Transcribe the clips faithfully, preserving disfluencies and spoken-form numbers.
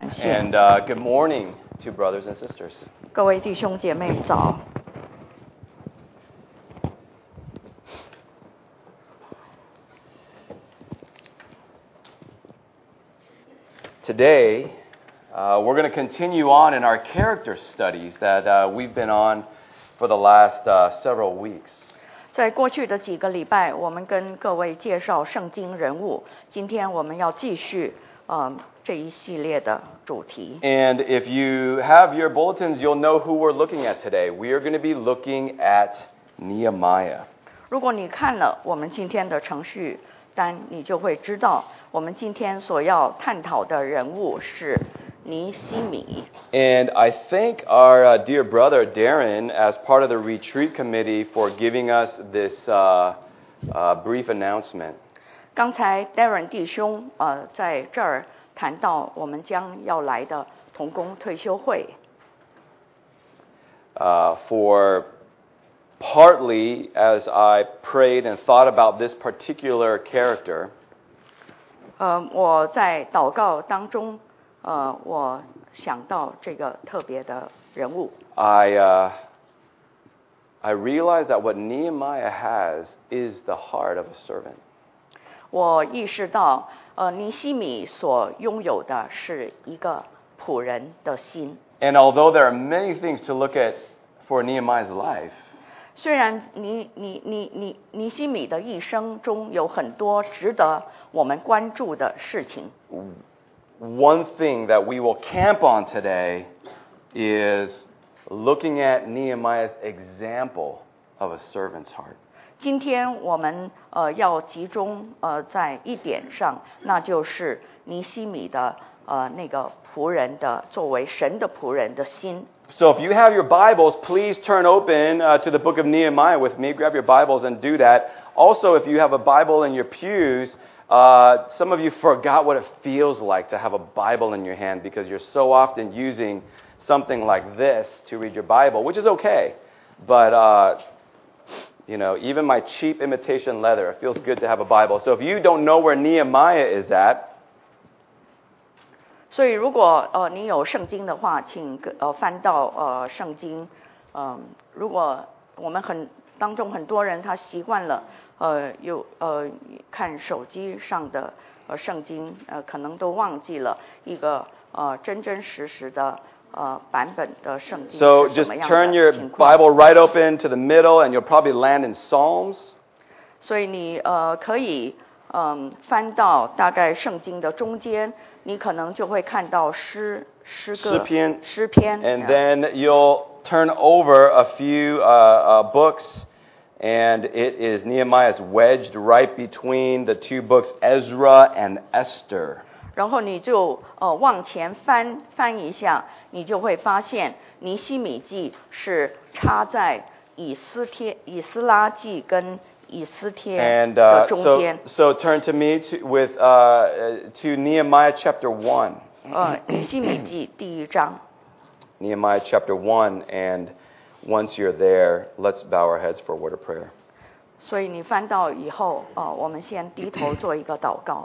And uh, good morning to brothers and sisters. 各位弟兄姐妹早。 Today, uh, we're going to continue on in our character studies that uh, we've been on for the last uh, several weeks. 在过去的几个礼拜，我们跟各位介绍圣经人物。今天我们要继续呃这一系列的主题。 And if you have your bulletins, you'll know who we're looking at today. We are going to be looking at Nehemiah. 如果你看了我们今天的程序单，你就会知道我们今天所要探讨的人物是尼希米。 And I thank our uh, dear brother Darren as part of the retreat committee for giving us this uh, uh, brief announcement. 刚才 Darren 弟兄呃在这儿谈到我们将要来的同工退休会。 Uh, for partly as I prayed and thought about this particular character. 呃，我在祷告当中，呃，我想到这个特别的人物。 I uh, I realized that what Nehemiah has is the heart of a servant. 我意识到，呃，尼希米所拥有的是一个仆人的心。 And although there are many things to look at for Nehemiah's life, 虽然尼尼尼尼尼希米的一生中有很多值得我们关注的事情。 one thing that we will camp on today is looking at Nehemiah's example of a servant's heart. 今天我们呃要集中呃在一点上，那就是尼希米的呃那个仆人的作为神的仆人的心。 So if you have your Bibles, please turn open uh, to the book of Nehemiah with me. Grab your Bibles and do that. Also, if you have a Bible in your pews, uh, some of you forgot what it feels like to have a Bible in your hand because you're so often using something like this to read your Bible, which is okay. But, uh, you know, even my cheap imitation leather, it feels good to have a Bible. So if you don't know where Nehemiah is at, 所以，如果呃你有圣经的话，请呃翻到呃圣经。嗯、呃，如果我们很当中很多人他习惯了呃有呃看手机上的呃圣经，呃可能都忘记了一个呃真真实实的呃版本的圣经 So 是什 just 么样 turn 的 your 情况。 Bible right open to the middle, and you'll probably land in Psalms. 所以你呃可以嗯、呃、翻到大概圣经的中间。你可能就会看到诗诗歌诗篇诗篇 And then you'll turn over a few uh, uh, books, and it is Nehemiah's wedged right between the two books, Ezra and Esther. 然后你就呃往前翻翻一下，你就会发现尼希米记是插在以斯帖以斯拉记跟以斯帖 And 的 uh, 中 so, 间。 so turn to me to, with uh, to Nehemiah chapter one. 呃，尼希米记第一章。 Nehemiah chapter one, and once you're there, let's bow our heads for a word of prayer. 所以你翻到以后，呃，我们先低头做一个祷告。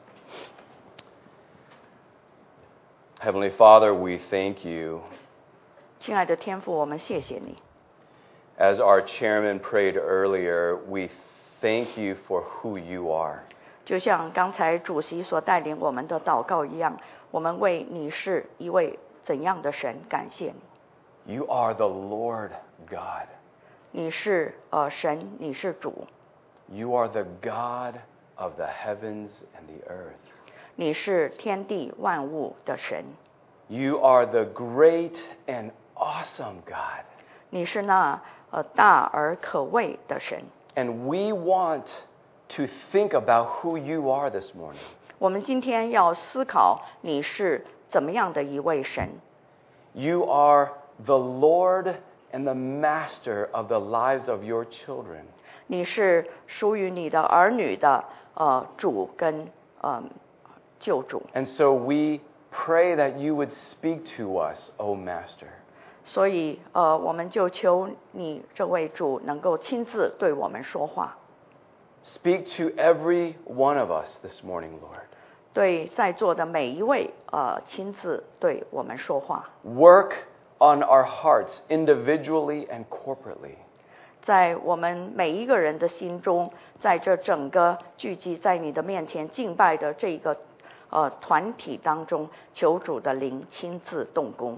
Heavenly Father, we thank you. 亲爱的天父，我们谢谢你。 As our chairman prayed earlier, we thank you for who you are. 就像刚才主席所带领我们的祷告一样，我们为你是一位怎样的神感谢你。 You are the Lord God. 你是呃神，你是主。 You are the God of the heavens and the earth. 你是天地万物的神。 You are the great and awesome God. 你是那呃大而可畏的神。 And we want to think about who you are this morning. 我们今天要思考你是怎么样的一位神。 You are the Lord and the master of the lives of your children. 你是属于你的儿女的呃主跟呃救主。 And so we pray that you would speak to us, O Master. 所以呃我们就求你这位主能够亲自对我们说话。 Speak to every one of us this morning, Lord. 对在座的每一位呃亲自对我们说话。 Work on our hearts individually and corporately. 在我们每一个人的心中，在这整个聚集在你的面前敬拜的这个呃团体当中，求主的灵亲自动工。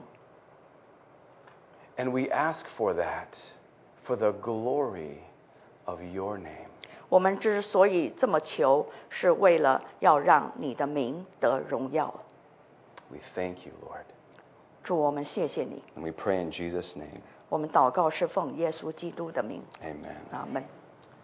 And we ask for that for the glory of your name. 我们之所以这么求，是为了要让你的名得荣耀。 We thank you, Lord. 主，我们谢谢你。 And we pray in Jesus' name. 我们祷告是奉耶稣基督的名。 Amen. 阿门。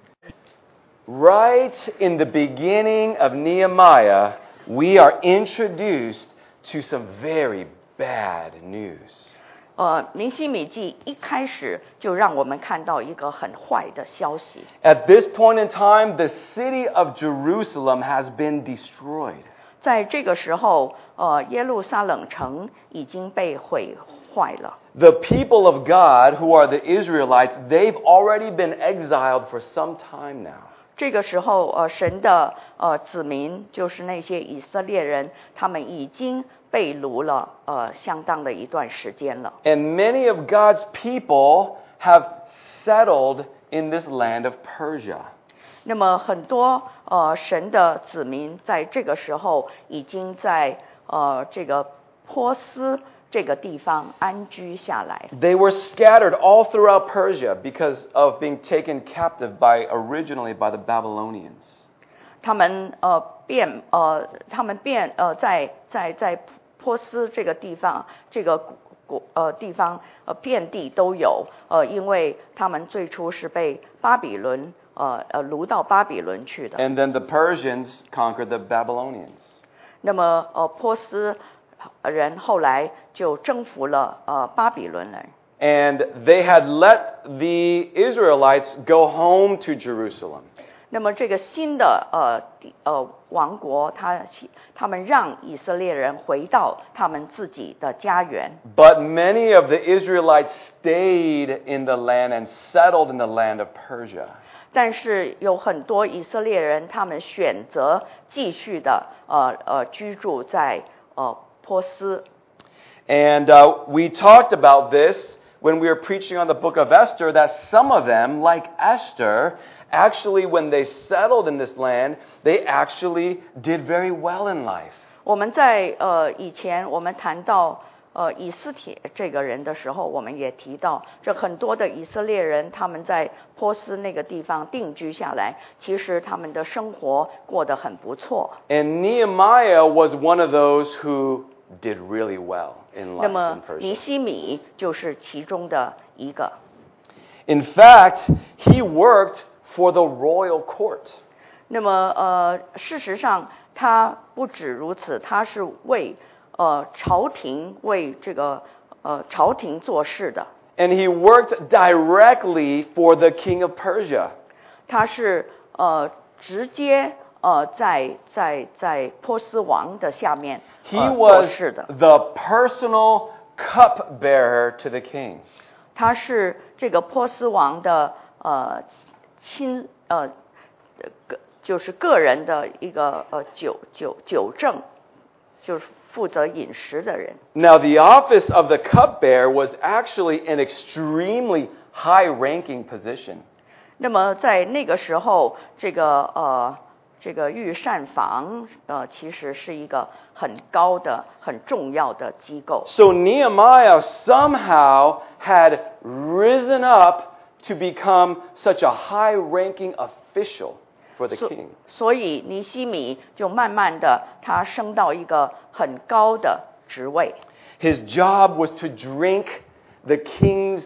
Right in the beginning of Nehemiah, we are introduced to some very bad news. 呃，尼希米记一开始就让我们看到一个很坏的消息。 At this point in time, the city of Jerusalem has been destroyed. 在这个时候，呃，耶路撒冷城已经被毁坏了。 The people of God, who are the Israelites, they've already been exiled for some time now. 这个时候，呃，神的呃子民，就是那些以色列人，他们已经被掳了，呃，相当的一段时间了。 And many of God's people have settled in this land of Persia. 那么很多呃神的子民在这个时候已经在呃这个波斯这个地方安居下来。 They were scattered all throughout Persia because of being taken captive by originally by the Babylonians. 他们呃遍呃他们遍呃在在在波斯这个地方这个国呃地方呃遍地都有呃，因为他们最初是被巴比伦呃呃掳到巴比伦去的。 And then the Persians conquered the Babylonians. 那么呃波斯人后来就征服了呃巴比伦人。 And they had let the Israelites go home to Jerusalem. 那么这个新的呃呃王国，他他们让以色列人回到他们自己的家园。 But many of the Israelites stayed in the land and settled in the land of Persia. 但是有很多以色列人，他们选择继续的呃呃居住在呃波斯。 And uh, we talked about this when we were preaching on the book of Esther, that some of them, like Esther, actually, when they settled in this land, they actually did very well in life. 我们在呃以前我们谈到呃以斯帖这个人的时候，我们也提到，这很多的以色列人他们在波斯那个地方定居下来，其实他们的生活过得很不错。 And Nehemiah was one of those who did really well in 那 life 么 in 尼 Persia. 希米就是其中的一个。 In fact, he worked for the royal court. 那么呃，事实上他不止如此，他是为呃朝廷为这个呃朝廷做事的。 And he worked directly for the king of Persia. 他是呃直接呃在在在波斯王的下面 He 呃做 was 事的。 the personal cupbearer to the king. 他是这个波斯王的呃亲呃个就是个人的一个呃酒酒酒政，就是负责饮食的人。 Now, the office of the cupbearer was actually an extremely high-ranking position. 那么在那个时候，这个呃这个御膳房呃其实是一个很高的、很重要的机构。 So Nehemiah somehow had risen up to become such a high-ranking official for the 所 king. 所以尼希米就慢慢的他升到一个很高的职位。 His job was to drink the king's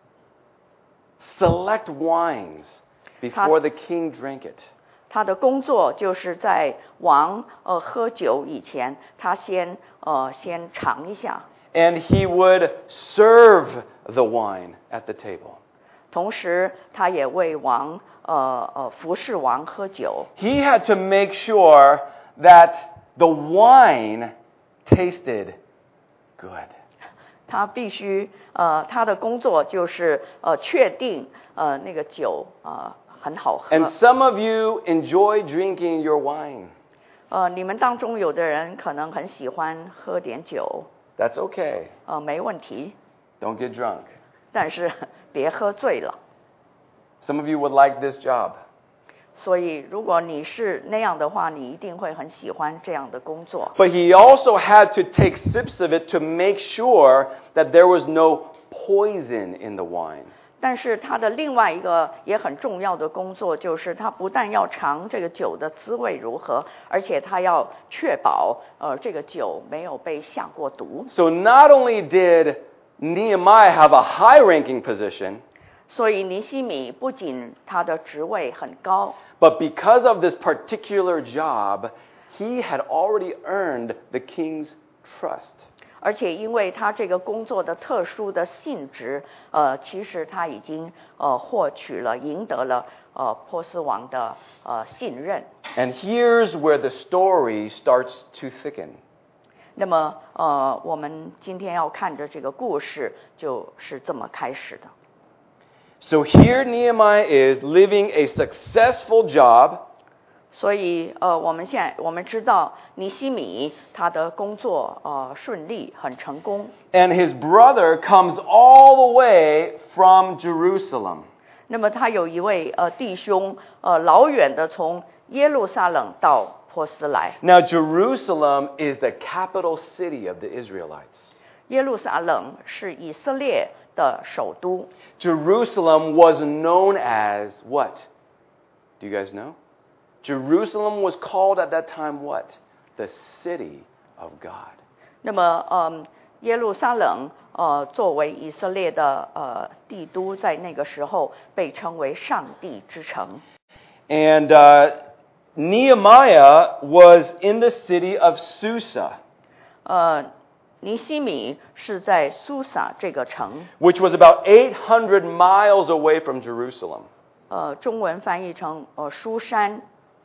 select wines before the king drank it. 他的工作就是在王呃喝酒以前，他先呃先尝一下， And he would serve the wine at the table. 同时他也为王呃呃服侍王喝酒。 He had to make sure that the wine tasted good. 他必须呃他的工作就是呃确定呃那个酒呃很好喝。 And some of you enjoy drinking your wine. 呃，你们当中有的人可能很喜欢喝点酒， That's okay. 呃，没问题， Don't get drunk. 但是别喝醉了。 Some of you would like this job. 所以，如果你是那样的话，你一定会很喜欢这样的工作。 But he also had to take sips of it to make sure that there was no poison in the wine. 但是他的另外一个也很重要的工作，就是他不但要尝这个酒的滋味如何，而且他要确保，呃，这个酒没有被下过毒。 So not only did Nehemiah have a high-ranking position, 所以尼希米不仅他的职位很高， but because of this particular job, he had already earned the king's trust. 而且因为他这个工作的特殊的性质，呃，其实他已经呃获取了、赢得了呃波斯王的呃信任。 And here's where the story starts to thicken. 那么呃，我们今天要看的这个故事就是这么开始的。 So here Nehemiah is living a successful job. 所以呃，我们现在我们知道尼希米他的工作呃顺利，很成功。 And his brother comes all the way from Jerusalem. 那么他有一位呃弟兄呃老远的从耶路撒冷到波斯来。 Now, Jerusalem is the capital city of the Israelites. 耶路撒冷是以色列的首都。 Jerusalem was known as what? Do you guys know? Jerusalem was called at that time what? The city of God. 那么，嗯，耶路撒冷呃作为以色列的呃帝都，在那个时候被称为上帝之城。 And uh, Nehemiah was in the city of Susa, 呃，尼希米是在苏撒这个城， which was about eight hundred miles away from Jerusalem. 呃，中文翻译成呃书珊。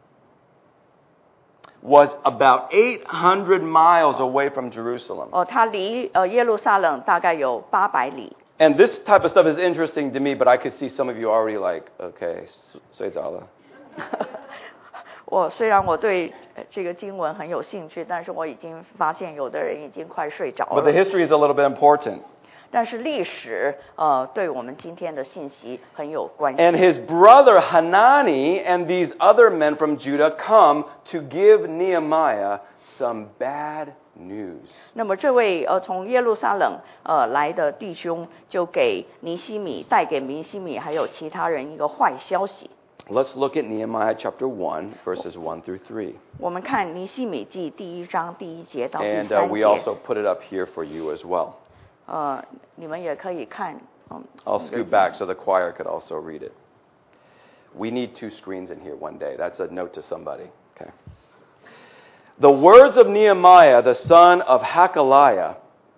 Was about eight hundred miles away from Jerusalem. 哦，它离呃耶路撒冷大概有八百里。 And this type of stuff is interesting to me, but I could see some of you already like, okay, 睡着了。 我虽然我对这个经文很有兴趣，但是我已经发现有的人已经快睡着 But the 了。 history is a little bit important. 但是历史呃对我们今天的信息很有关系。 And his brother Hanani and these other men from Judah come to give Nehemiah some bad news. 那么这位呃从耶路撒冷呃来的弟兄就给尼希米带给尼希米还有其他人一个坏消息。 Let's look at Nehemiah chapter one, verses one through three. 我们看尼希米记第一章第一节到第 And uh, 三 we 节。 also put it up here for you as well. 呃，你们也可以看。嗯 I'll scoot back so the choir could also read it. We need two screens in here one day. That's a note to somebody. Okay. The words of Nehemiah, the son of Hakaliah,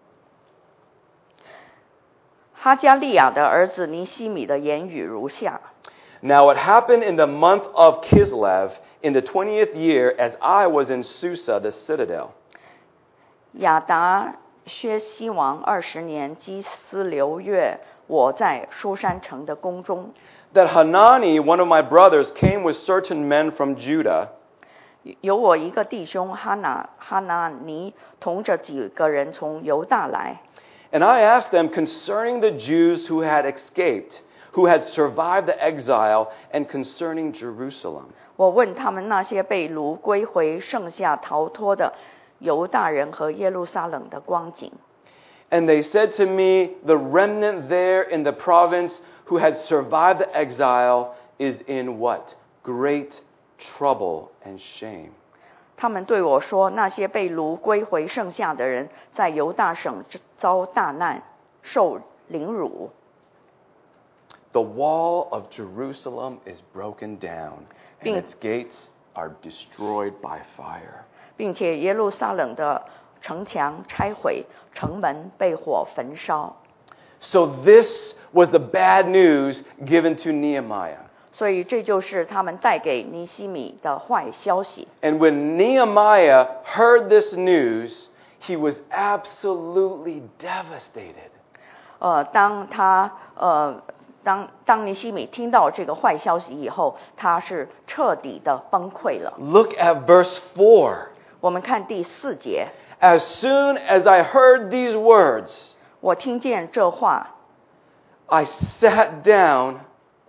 哈加利亚的儿子尼希米的言语如下。 Now it happened in the month of Kislev, in the twentieth year, as I was in Susa, the citadel. 亚达薛西王二十年基斯流月，我在书珊城的宫中。 That Hanani, one of my brothers, came with certain men from Judah, 有我一个弟兄哈拿哈拿尼同着几个人从犹大来。 and I asked them concerning the Jews who had escaped, who had survived the exile, and concerning Jerusalem. 我问他们那些被掳归回、剩下逃脱的犹大人和耶路撒冷的光景。 And they said to me, the remnant there in the province who had survived the exile is in what? Great trouble and shame. 他们对我说，那些被掳归回剩下的人，在犹大省遭大难，受凌辱。 The wall of Jerusalem is broken down, and its gates are destroyed by fire. 并且耶路撒冷的城墙拆毁，城门被火焚烧。 So this was the bad news given to Nehemiah. 所以这就是他们带给尼希米的坏消息。 And when Nehemiah heard this news, he was absolutely devastated. 呃，当他呃当当尼希米听到这个坏消息以后，他是彻底的崩溃了。 Look at verse four. 我们看第四节， As soon as I heard these words, 我听见这话， I sat down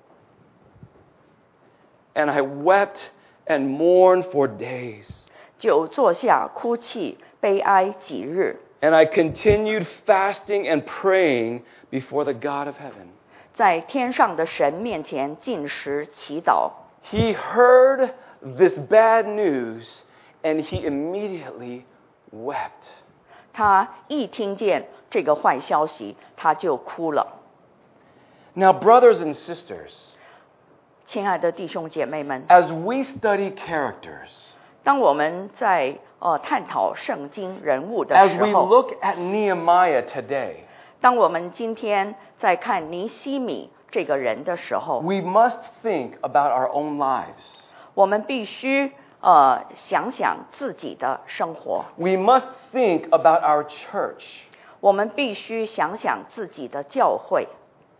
and I wept and mourned for days. 就坐下哭泣悲哀几日， And I continued fasting and praying before the God of heaven. 在天上的神面前禁食祈祷。 He heard this bad news and he immediately wept. 他一听见这个坏消息，他就哭了。 Now, brothers and sisters, 亲爱的弟兄姐妹们， as we study characters, 当我们在呃探讨圣经人物的 as 时 we 候， look at Nehemiah today, 当我们今天在看尼希米这个人的时候， we must think about our own lives. 我们必须呃想想自己的生活， We must think about our church. 我们必须想想自己的教会。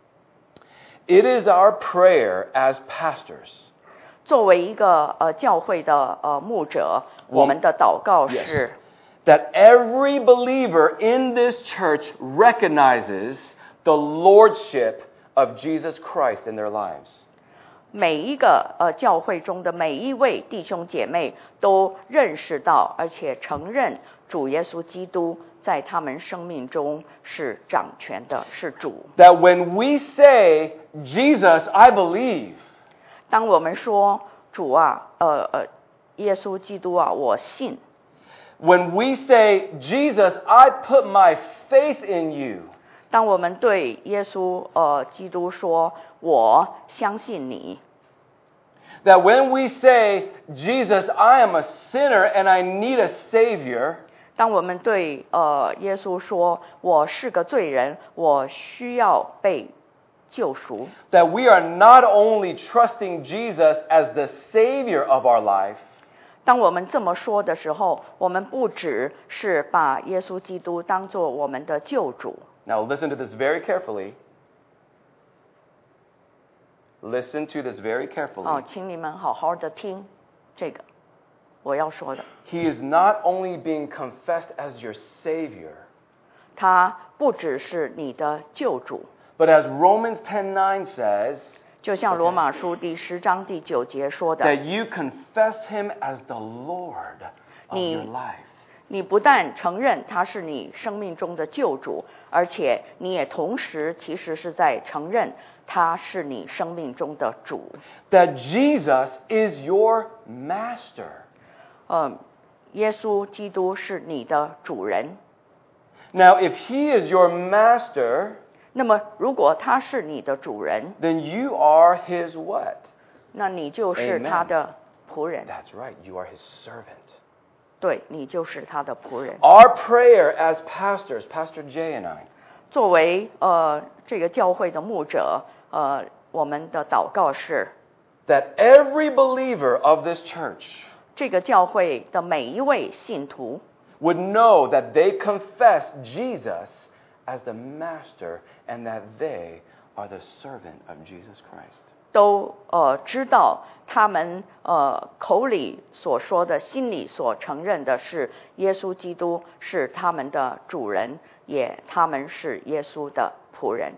It is our prayer as pastors. 作为一个呃教会的呃牧者，我们的祷告是 That every believer in this church recognizes the lordship of Jesus Christ in their lives. 每一个呃教会中的每一位弟兄姐妹都认识到，而且承认主耶稣基督在他们生命中是掌权的，是主。 That when we say, Jesus, I believe, 当我们说主啊，呃呃，耶稣基督啊，我信。 when we say, Jesus, I put my faith in you, 当我们对耶稣呃基督说，我相信你。 that when we say, Jesus, I am a sinner and I need a Savior, 当我们对呃耶稣说，我是个罪人，我需要被救赎。 that we are not only trusting Jesus as the Savior of our life, 当我们这么说的时候，我们不只是把耶稣基督当作我们的救主。 Now listen to this very carefully. Listen to this very carefully. 哦，请你们好好的听这个我要说的。 He is not only being confessed as your Savior, 他不只是你的救主， but as Romans ten nine says, 就像罗马书第十章第九节说的， that you confess Him as the Lord of 你 your life. 你不但承认他是你生命中的救主，而且你也同时其实是在承认他是你生命中的主。 That Jesus is your master. 嗯，耶稣基督是你的主人。 Now, if He is your master, 那么，如果他是你的主人， then you are His what? 那你就是他的仆人。 That's right, you are His servant. 对，你就是他的仆人。 Our prayer as pastors, Pastor Jay and I, 作为呃这个教会的牧者，呃，我们的祷告是， that every believer of this church 这个教会的每一位信徒 would know that they confess Jesus as the master and that they are the servant of Jesus Christ. 都呃知道他们呃口里所说的、心里所承认的是耶稣基督是他们的主人，也他们是耶稣的仆人。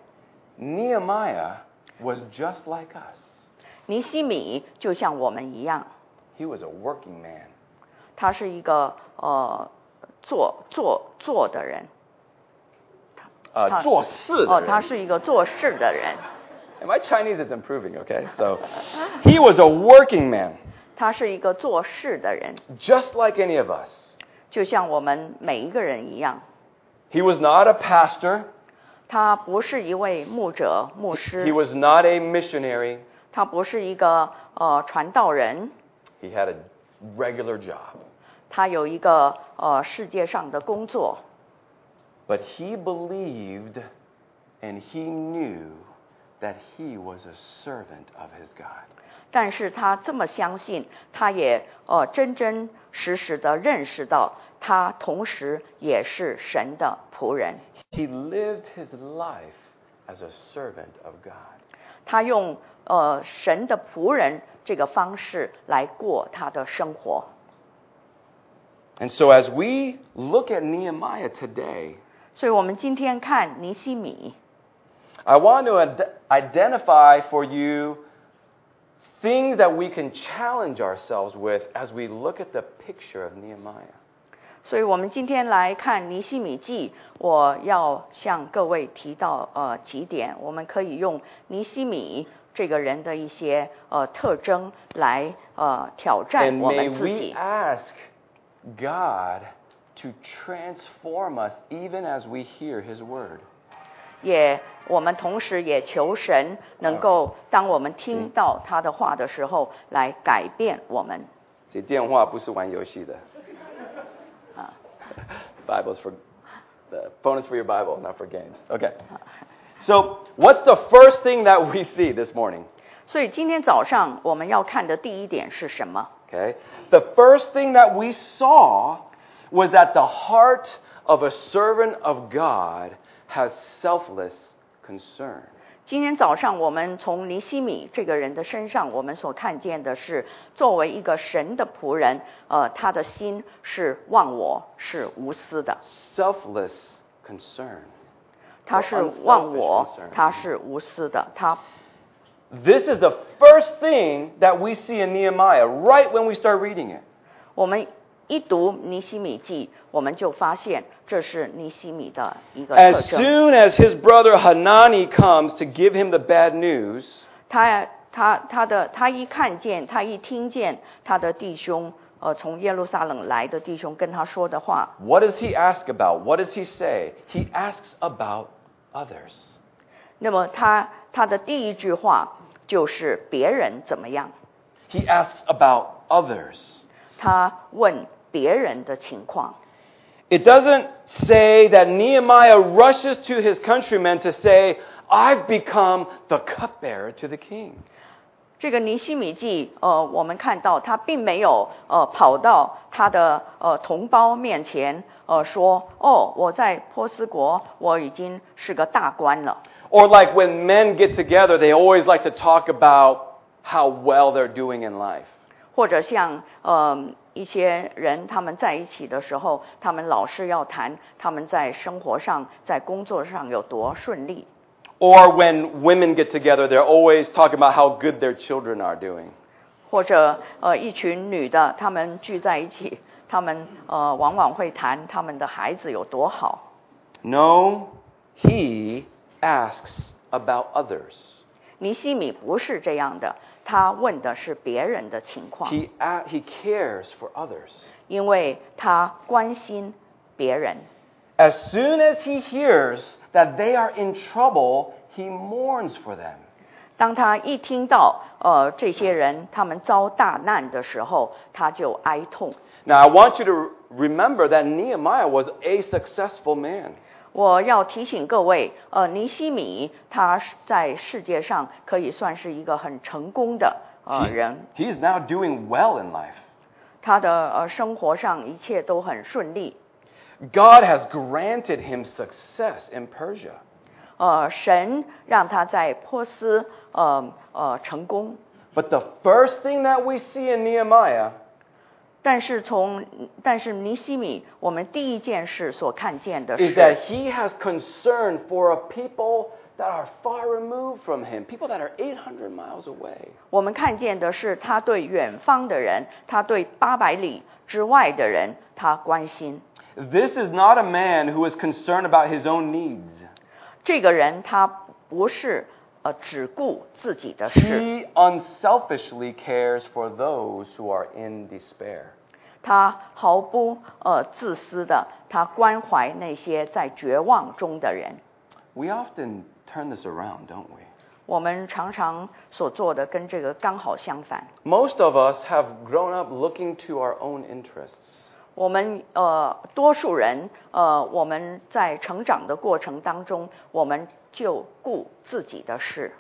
Nehemiah was just like us. 尼希米就像我们一样， He was a working man. 他是一个呃做做做的人。 呃，做事的人。 哦，他是一个做事的人。 And my Chinese is improving, okay? So, he was a working man, 他是一个做事的人， just like any of us. 就像我们每一个人一样。 He was not a pastor. 他不是一位牧者、牧 He 师， was not a missionary. 他不是一个呃传道人， He had a regular job. 他有一个呃世界上的工作。 But he believed and he knew that he was a servant of his God. 但是他这么相信，他也呃真真实实的认识到，他同时也是神的仆人。 He lived his life as a servant of God. 他用呃神的仆人这个方式来过他的生活。 And so as we look at Nehemiah today, 所以我们今天看尼希米， I want to ad- identify for you things that we can challenge ourselves with as we look at the picture of Nehemiah. 所以我们今天来看尼希米记，我要向各位提到呃几点，我们可以用尼希米这个人的一些呃特征来呃挑战 And 我 may 们自 we 己。 ask God to transform us even as we hear His word. 也我们同时也求神能够当我们听到他的话的时候，来改变我们。 这电话不是玩游戏的。Bible's for the phone is for your Bible, not for games. Okay. So, what's the first thing that we see this morning? 所以今天早上我们要看的第一点是什么？ Okay. The first thing that we saw was that the heart of a servant of God has selfless concern. 今天早上我们从尼希米这个人的身上，我们所看见的是，作为一个神的仆人，呃，他的心是忘我，是无私的。 Selfless concern. 他是忘我，他是无私的。他 This is the first thing that we see in Nehemiah right when we start reading it. 我们一读尼希米记，我们就发现这是尼希米的一个特 As 征。 soon as his brother Hanani comes to give him the bad news, 他他他的他一看见，他一听见他的弟兄，呃，从耶路撒冷来的弟兄跟他说的话， what does he ask about? What does he say? He asks about others. 那么他他的第一句话就是别人怎么样， He asks about others. 他问别人的情况。 It doesn't say that Nehemiah rushes to his countrymen to say, I've become the cupbearer to the king. 这个尼希米记，呃，我们看到他并没有呃跑到他的呃同胞面前，呃说，哦，我在波斯国我已经是个大官了。 Or like when men get together, they always like to talk about how well they're doing in life. 或者像呃一些人他们在一起的时候，他们老是要谈他们在生活上、在工作上有多顺利。 Or when women get together, they're always talking about how good their children are doing. 或者呃一群女的，她们聚在一起，她们呃往往会谈他们的孩子有多好。 No, he asks about others. 尼希米不是这样的，他问的是别人的情况， He, a- he cares for others. 因为他关心别人。 As soon as he hears that they are in trouble, he mourns for them. 当他一听到呃这些人他们遭大难的时候，他就哀痛。 Now, I want you to remember that Nehemiah was a successful man. 我要提醒各位，呃，尼希米他是在世界上可以算是一个很成功的呃 He- 人， he's now doing well in life. 他的呃生活上一切都很顺利。 God has granted him success in Persia. 呃，神让他在波斯呃呃成功， But the first thing that we see in Nehemiah 但是从但是尼希米，我们第一件事所看见的 is 是， that he has concern for a people that are far removed from him, people that are eight hundred miles away. 我们看见的是他对远方的人，他对八百里之外的人，他关心。 This is not a man who is concerned about his own needs. 这个人他不是呃只顾自己的事， He unselfishly cares for those who are in despair. 他毫不呃自私的，他关怀那些在绝望中的人。 We often turn this around, don't we? 我们常常所做的跟这个刚好相反。 Most of us have grown up looking to our own interests. 我们呃多数人呃我们在成长的过程当中，我们就顾自己的事。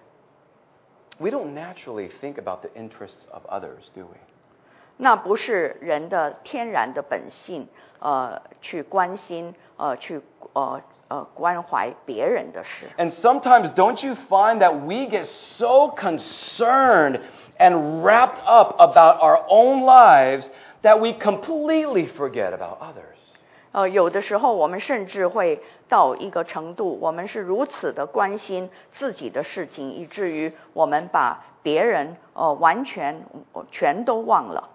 We don't naturally think about the interests of others, do we? 那不是人的天然的本性，呃，去关心，呃，去呃呃关怀别人的事。 And sometimes don't you find that we get so concerned and wrapped up about our own lives that we completely forget about others? 呃，有的时候我们甚至会到一个程度，我们是如此的关心自己的事情，以至于我们把别人呃完全全都忘了。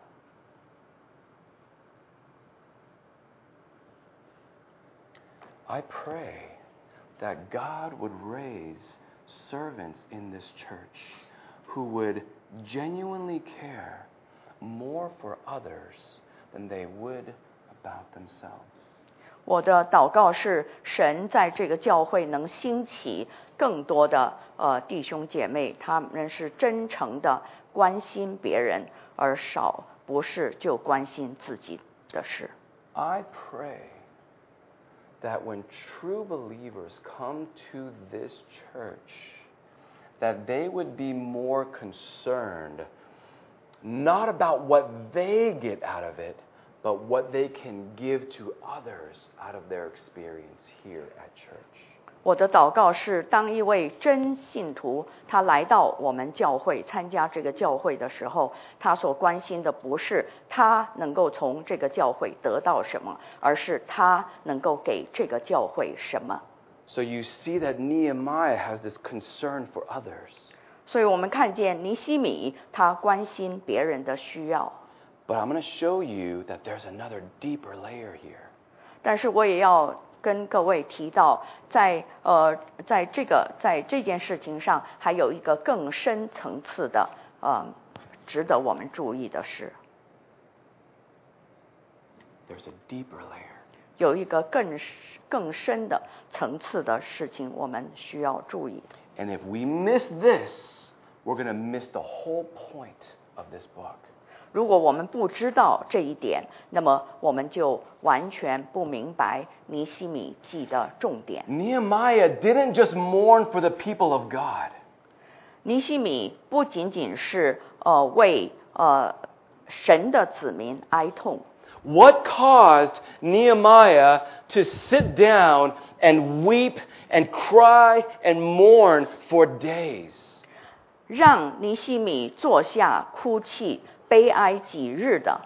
I pray that God would raise servants in this church who would genuinely care more for others than they would about themselves. 我的祷告是，神在这个教会能兴起更多的呃弟兄姐妹，他们是真诚的关心别人，而少不是就关心自己的事。 I pray that when true believers come to this church, that they would be more concerned not about what they get out of it, but what they can give to others out of their experience here at church. 我的祷告是，当一位真信徒他来到我们教会参加这个教会的时候，他所关心的不是他能够从这个教会得到什么，而是他能够给这个教会什么。 So you see that Nehemiah has this concern for others. 所以我们看见尼希米他关心别人的需要。 But I'm going to show you that there's another deeper layer here. 但是我也要跟各位提到，在呃，在这个在这件事情上，还有一个更深层次的呃，值得我们注意的是， There's a deeper layer. 有一个更更深的层次的事情，我们需要注意。 And if we miss this, we're going to miss the whole point of this book. 如果我们不知道这一点，那么我们就完全不明白尼希米记的重点。 Nehemiah didn't just mourn for the people of God. 尼希米不仅仅是呃为呃神的子民哀痛。 What caused Nehemiah to sit down and weep and cry and mourn for days? 让尼希米坐下哭泣悲哀几日的。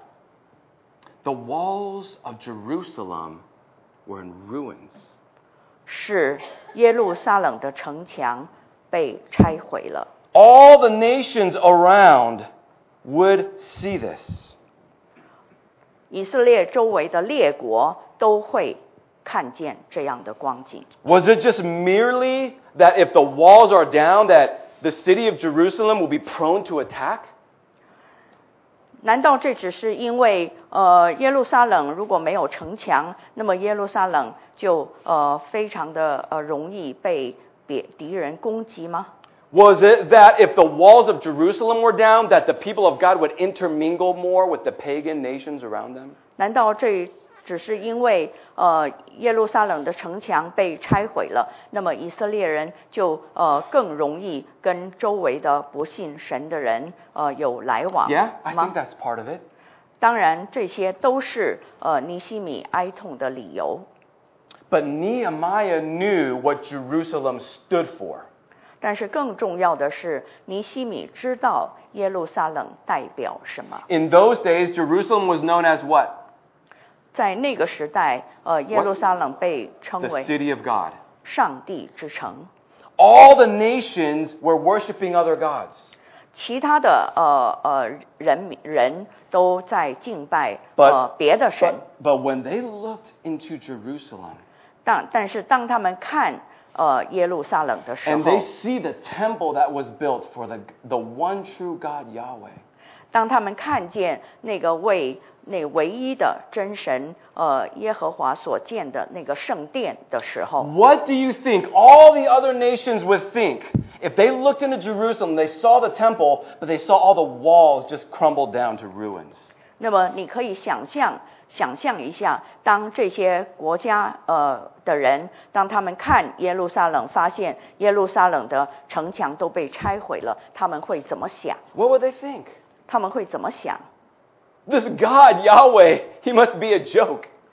The walls of Jerusalem were in ruins. 是耶路撒冷的城墙被拆毁了。 All the nations around would see this. 以色列周围的列国都会看见这样的光景。 Was it just merely that if the walls are down, that the city of Jerusalem will be prone to attack? 难道这只是因为呃耶路撒冷如果没有城墙，那么耶路撒冷就呃非常的呃容易被别敌人攻击吗？ Was it that if the walls of Jerusalem were down, that the people of God would intermingle more with the pagan nations around them? 难道这只是因为呃耶路撒冷的城墙被拆毁了，那么以色列人就呃更容易跟周围的不信神的人呃有来往 Yeah, I 吗 think that's part of it. 当然，这些都是呃尼希米哀痛的理由。 But Nehemiah knew what Jerusalem stood for. 但是更重要的是，尼希米知道耶路撒冷代表什么。 In those days, Jerusalem was known as what? 在那个时代，呃，耶路撒冷被称 The 为 city of God. 上帝之城。 All the nations were worshiping other gods. 其他的呃呃人民人都在敬拜 But, 呃别的神， but, but when they looked into Jerusalem, 但但是当他们看呃耶路撒冷的时 and 候 they，see the temple that was built for the, the one true God, Yahweh, 当他们看见那个为那唯一的真神呃耶和华所建的那个圣殿的时候， what do you think all the other nations would think if they looked into Jerusalem, they saw the temple, but they saw all the walls just crumbled down to ruins? 那么你可以想象想象一下，当这些国家呃的人，当他们看耶路撒冷，发现耶路撒冷的城墙都被拆毁了，他们会怎么想？ What would they think? 他们会怎么想？ This God, Yahweh, he must be a joke.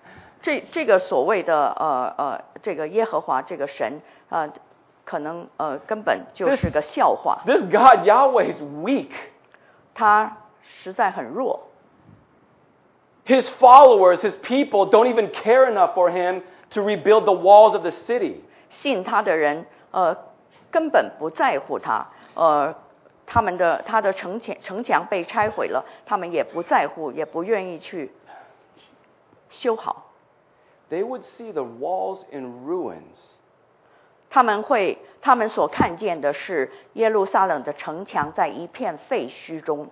这这个所谓的呃呃这个耶和华这个神呃可能呃根本就是个笑话。 This God Yahweh is weak. 他实在很弱。 His followers, his people, don't even care enough for him to rebuild the walls of the city. 信他的人呃根本不在乎他，呃他们的他的城墙城墙被拆毁了，他们也不在乎，也不愿意去修好。 They would see the walls in ruins. 他们会，他们所看见的是耶路撒冷的城墙在一片废墟中。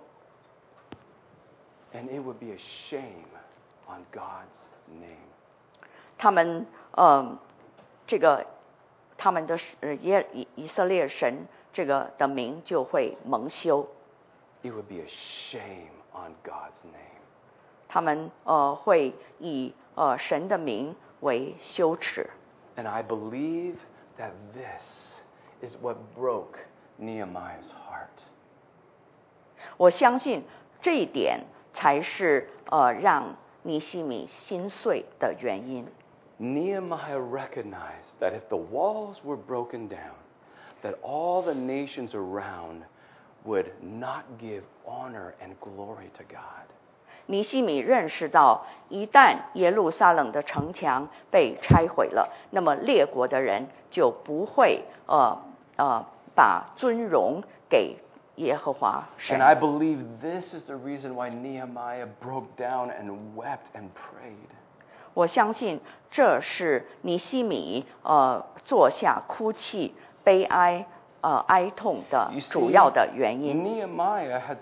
And it would be a shame on God's name. 他们呃这个他们的耶以以色列神这个的名就会蒙羞。 It would be a shame on God's name. 他们呃会以呃神的名为羞耻。 And I believe that this is what broke Nehemiah's heart. 我相信这一点才是呃让尼希米心碎的原因。 Nehemiah recognized that if the walls were broken down, that all the nations around would not give honor and glory to God. 尼希米认识到，一旦耶路撒冷的城墙被拆毁了，那么列国的人就不会呃呃把尊荣给耶和华神。 And I believe this is the reason why Nehemiah broke down and wept and prayed. 我相信这是尼希米呃坐下哭泣、悲哀、呃哀痛的 You see, 主要的原因。 Nehemiah had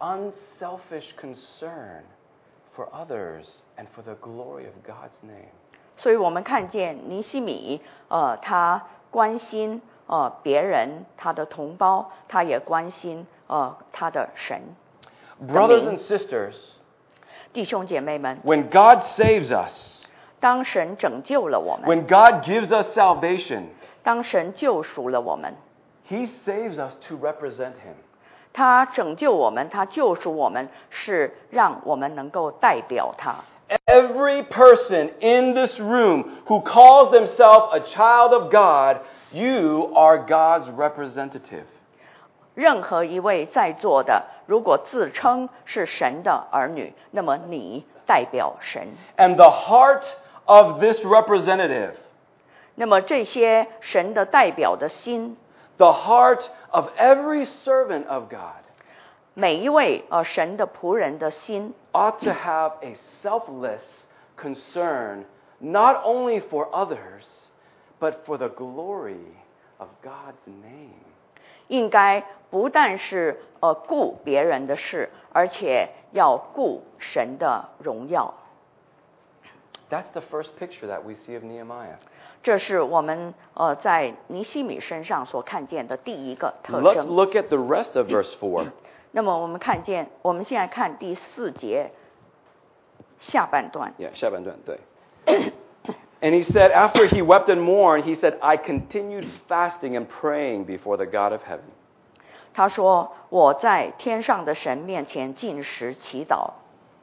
unselfish concern for others and for the glory of God's name. 所以我们看见尼希米呃他关心呃别人，他的同胞，他也关心呃他的神。 Brothers and sisters, 弟兄姐妹们， when God saves us, 当神拯救了我们， when God gives us salvation, 当神救赎了我们， He saves us to represent Him. 他拯救我们，他救赎我们，是让我们能够代表他。 Every person in this room who calls themselves a child of God, you are God's representative. 任何一位在座的，如果自称是神的儿女，那么你代表神。 And the heart of this representative, 那么这些神的代表的心， the heart of every servant of God, 每一位呃神的仆人的心， ought to have a selfless concern not only for others, but for the glory of God's name. 应该不但是呃顾别人的事，而且要顾神的荣耀。 That's the first picture that we see of Nehemiah. 这是我们呃在尼希米身上所看见的第一个特 Let's 征。 look at the rest of verse four. 那么我们看见，我们现在看第四节下半段。 Yeah, 下半段，对。And he said, after he wept and mourned, he said, I continued fasting and praying before the God of heaven. 他说：“我在天上的神面前禁食祈祷。”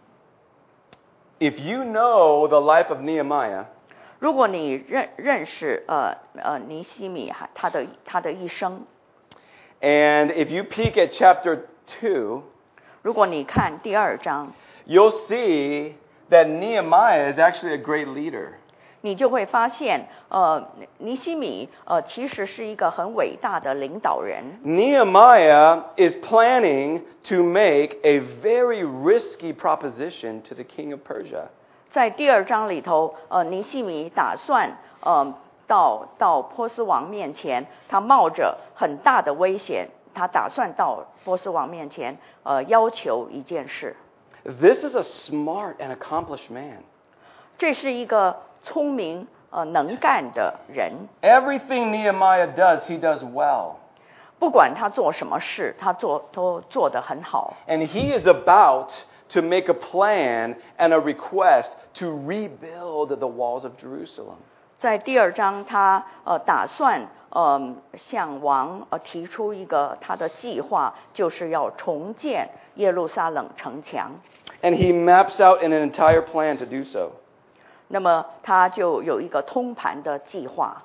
If you know the life of Nehemiah, 如果你认认识呃呃尼希米他的他的一生， and if you peek at chapter two, 如果你看第二章， you'll see that Nehemiah is actually a great leader. 你就会发现，呃，尼希米呃其实是一个很伟大的领导人。 Nehemiah is planning to make a very risky proposition to the king of Persia. 在第二章里头，呃，尼希米打算呃到到波斯王面前，他冒着很大的危险，他打算到波斯王面前，呃，要求一件事。 This is a smart and accomplished man. 这是一个聪明呃能干的人， Everything Nehemiah does, he does well. 不管他做什么事，他做都做得很好。 And he is about to make a plan and a request to rebuild the walls of Jerusalem. 在第二章，他呃打算呃向王呃提出一个他的计划，就是要重建耶路撒冷城墙。 And he maps out an entire plan to do so. 那么他就有一个通盘的计划。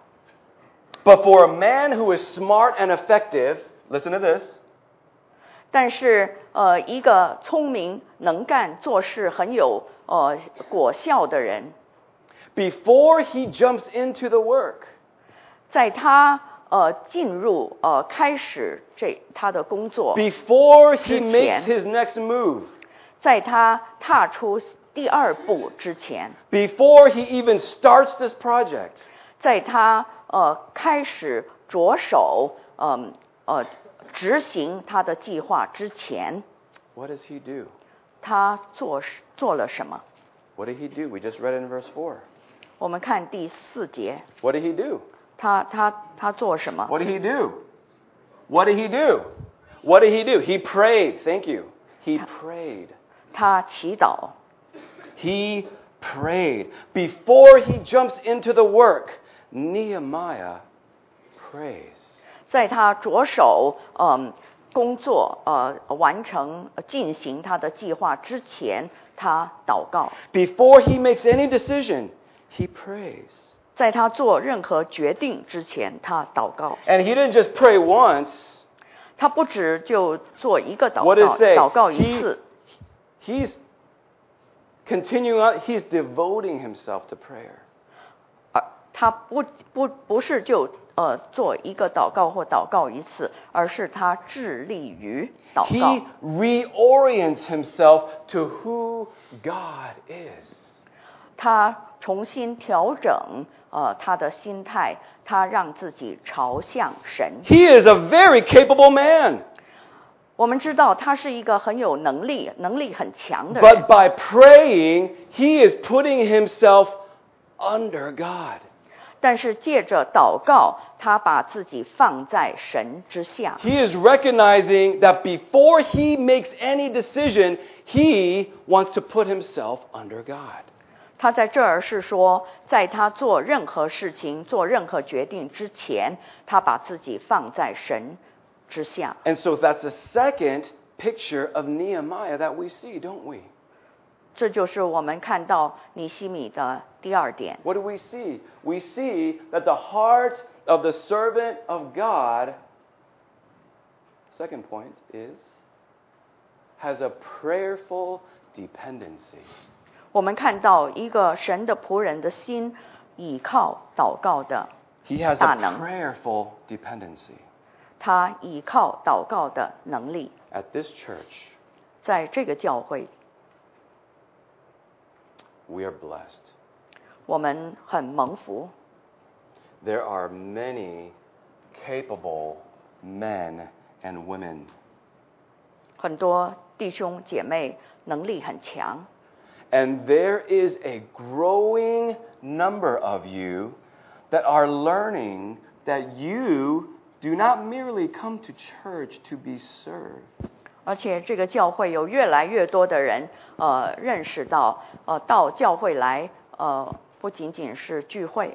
But for a man who is smart and effective, listen to this. 但是呃，一个聪明能干、做事很有呃果效的人， Before he jumps into the work, 在他呃进入呃开始这他的工作 before he 之前 makes his next move, 在他踏出第二步之前， before he even starts this project, 在他呃开始着手嗯 呃, 呃执行他的计划之前， what does he do? 他做做了什么？ What did he do? We just read it in verse four. 我们看第四节， What did he do? 他他他做什么？ What did he do? What did he do? What did he do? He prayed. Thank you. He prayed. 他祈祷。 He prayed. Before he jumps into the work, Nehemiah prays. 在他着手嗯工作呃完成进行他的计划之前，他祷告。 Before he makes any decision, he prays. 在他做任何决定之前，他祷告。 And he didn't just pray once. 他不止就做一个祷 What does 告， it say? 祷告一 He, 次， he's continuing on. He's devoting himself to prayer. 而他不不不是就呃做一个祷告或祷告一次，而是他致力于祷 He 告。 reorients himself to who God is. 他重新调整呃他的心态，他让自己朝向神。 He is a very capable man. 我们知道他是一个很有能力、能力很强的 But 人， by praying, he is putting himself under God. 但是借着祷告，他把自己放在神之下。 He is recognizing that before he makes any decision, he wants to put himself under God. 他在这儿是说，在他做任何事情、做任何决定之前，他把自己放在神之下。 And so that's the second picture of Nehemiah that we see, don't we? 这就是我们看到尼希米的第二点。 What do we see? We see that the heart of the servant of God, second point is, has a prayerful dependency. 我们看到一个神的仆人的心，倚靠祷告的 He has 大 a 能， prayerful dependency. 他倚靠祷告的能力。 At this church, 在这个教会， we are blessed. 我们很蒙福。 There are many capable men and women. 很多弟兄姐妹能力很强， And there is a growing number of you that are learning that you do not merely come to church to be served. 而且这个教会有越来越多的人，呃，认识到，呃，到教会来，呃，不仅仅是聚会，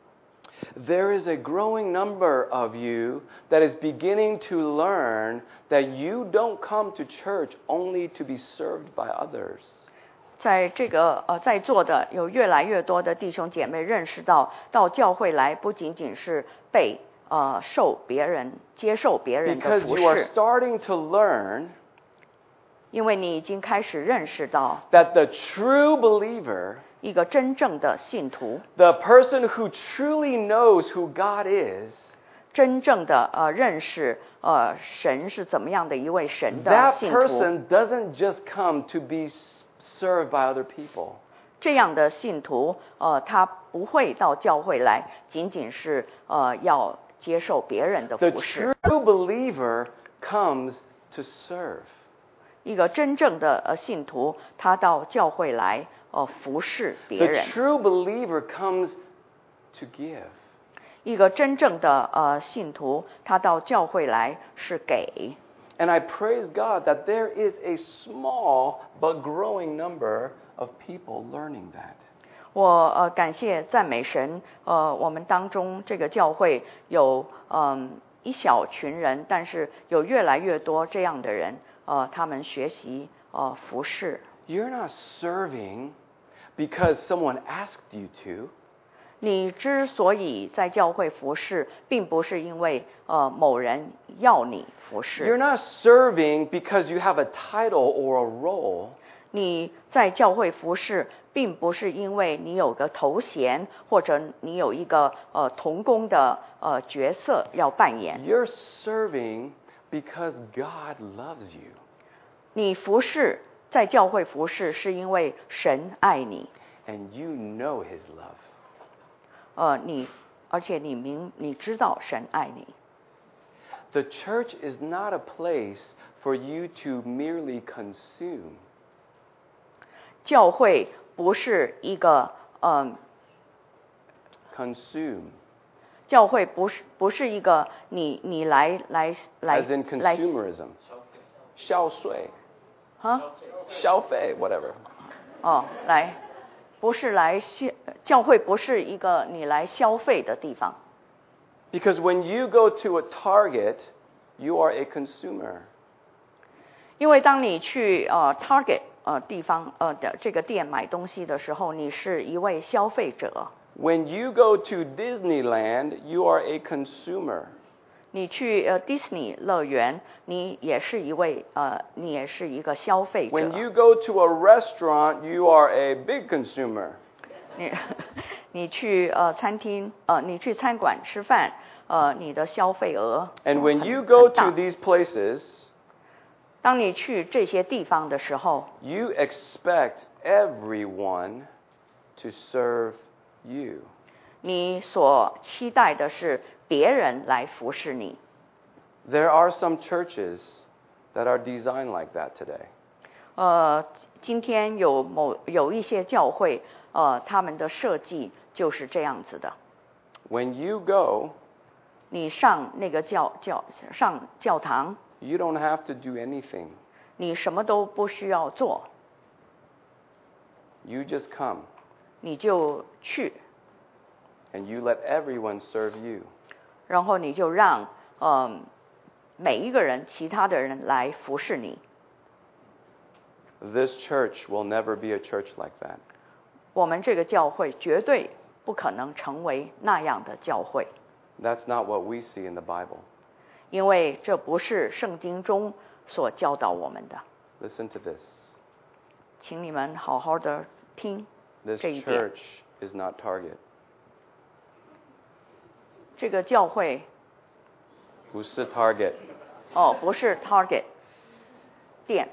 There is a growing number of you that is beginning to learn that you don't come to church only to be served by others. 在这个呃在座的有越来越多的弟兄姐妹认识到，到教会来不仅仅是被呃受别人接受别人的 Because 服 you are 侍， starting to learn 因为你已经开始认识到 that the true believer, 一个真正的信徒， the person who truly knows who God is, 真正的呃认识呃神是怎么样的一位神的 that 信徒， person doesn't just come to be served by other people. 这样的信徒呃他不会到教会来，仅仅是呃要接受别人的 The 服侍。 true believer comes to serve. 一个真正的呃信徒，他到教会来呃服侍别 The 人。 true believer comes to give. 一个真正的呃信徒，他到教会来是给。 And I praise God that there is a small but growing number of people learning that. 我呃感谢赞美神，呃我们当中这个教会有嗯、一小群人，但是有越来越多这样的人，呃他们学习呃服侍。 You're not serving because someone asked you to. 你之所以在教会服侍，并不是因为呃某人要你服 You're 侍。 not serving because you have a title or a role. 你在教会服侍，并不是因为你有个头衔，或者你有一个呃同工的呃角色要扮演。 You're serving because God loves you. 你服侍，在教会服侍，是因为神爱你。 And you know His love. 呃，你而且你明你知道神爱你。 The church is not a place for you to merely consume. 教会不是一个嗯、呃 Consume. 教会不是不是一个你你来来来 As in 来 consumerism. 消费. 啊消费, whatever. 哦来，不是来消教会不是一个你来消费的地方。 Because when you go to a Target, you are a consumer. 因为当你去呃 Target 呃地方呃的这个店买东西的时候，你是一位消费者。 When you go to Disneyland, you are a consumer. 你去呃 Disney 乐园，你也是一位呃你也是一个消费者。 When you go to a restaurant, you are a big consumer. 你你去呃餐厅呃你去餐馆吃饭呃你的消费额 And 呃 when 很 you go 很大 to these places, 当你去这些地方的时候， you expect everyone to serve you. 你所期待的是别人来服侍你。 There are some churches that are designed like that today. 呃，今天有某有一些教会，呃，他们的设计就是这样子的。 When you go, 你上那个教教上教堂， you don't have to do anything. 你什么都不需要做， You just come 你就去， and you let everyone serve you. 然后你就让嗯、呃、每一个人其他的人来服侍你。 This church will never be a church like that. 我们这个教会绝对不可能成为那样的教会， That's not what we see in the Bible. 因为这不是圣经中所教导我们的。 Listen to this. 请你们好好的听 This 这一点。 church is not Target. 这个教会不是 Target. 哦，不是 Target 店。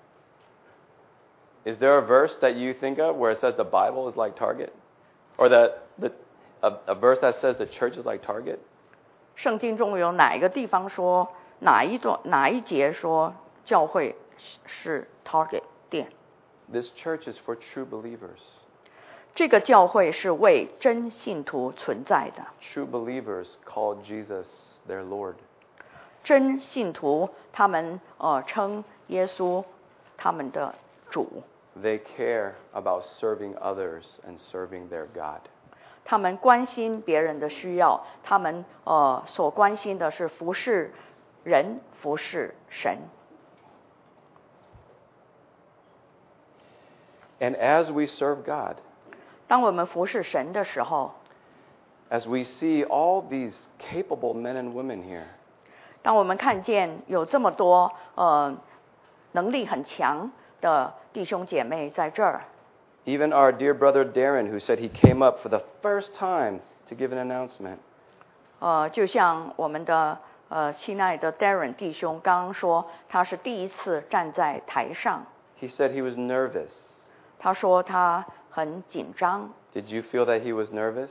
Is there a verse that you think of where it says the Bible is like Target? Or that the, a, a verse that says the church is like Target? 圣经中有哪一个地方说哪一段哪一节说教会是 Target 店？ This church is for true believers. 这个教会是为真信徒存在的。 True believers call Jesus their Lord. 真信徒他们呃称耶稣他们的主。 They care about serving others and serving their God. 他们关心别人的需要，他们呃所关心的是服侍人，服侍神。 And as we serve God, 当我们服侍神的时候， as we see all these capable men and women here, 当我们看见有这么多呃能力很强的弟兄姐妹在这儿， even our dear brother Darren, who said he came up for the first time to give an announcement, 呃，就像我们的呃亲爱的 Darren 弟兄刚刚说，他是第一次站在台上， he said he was nervous. 他说他很紧张。 Did you feel that he was nervous?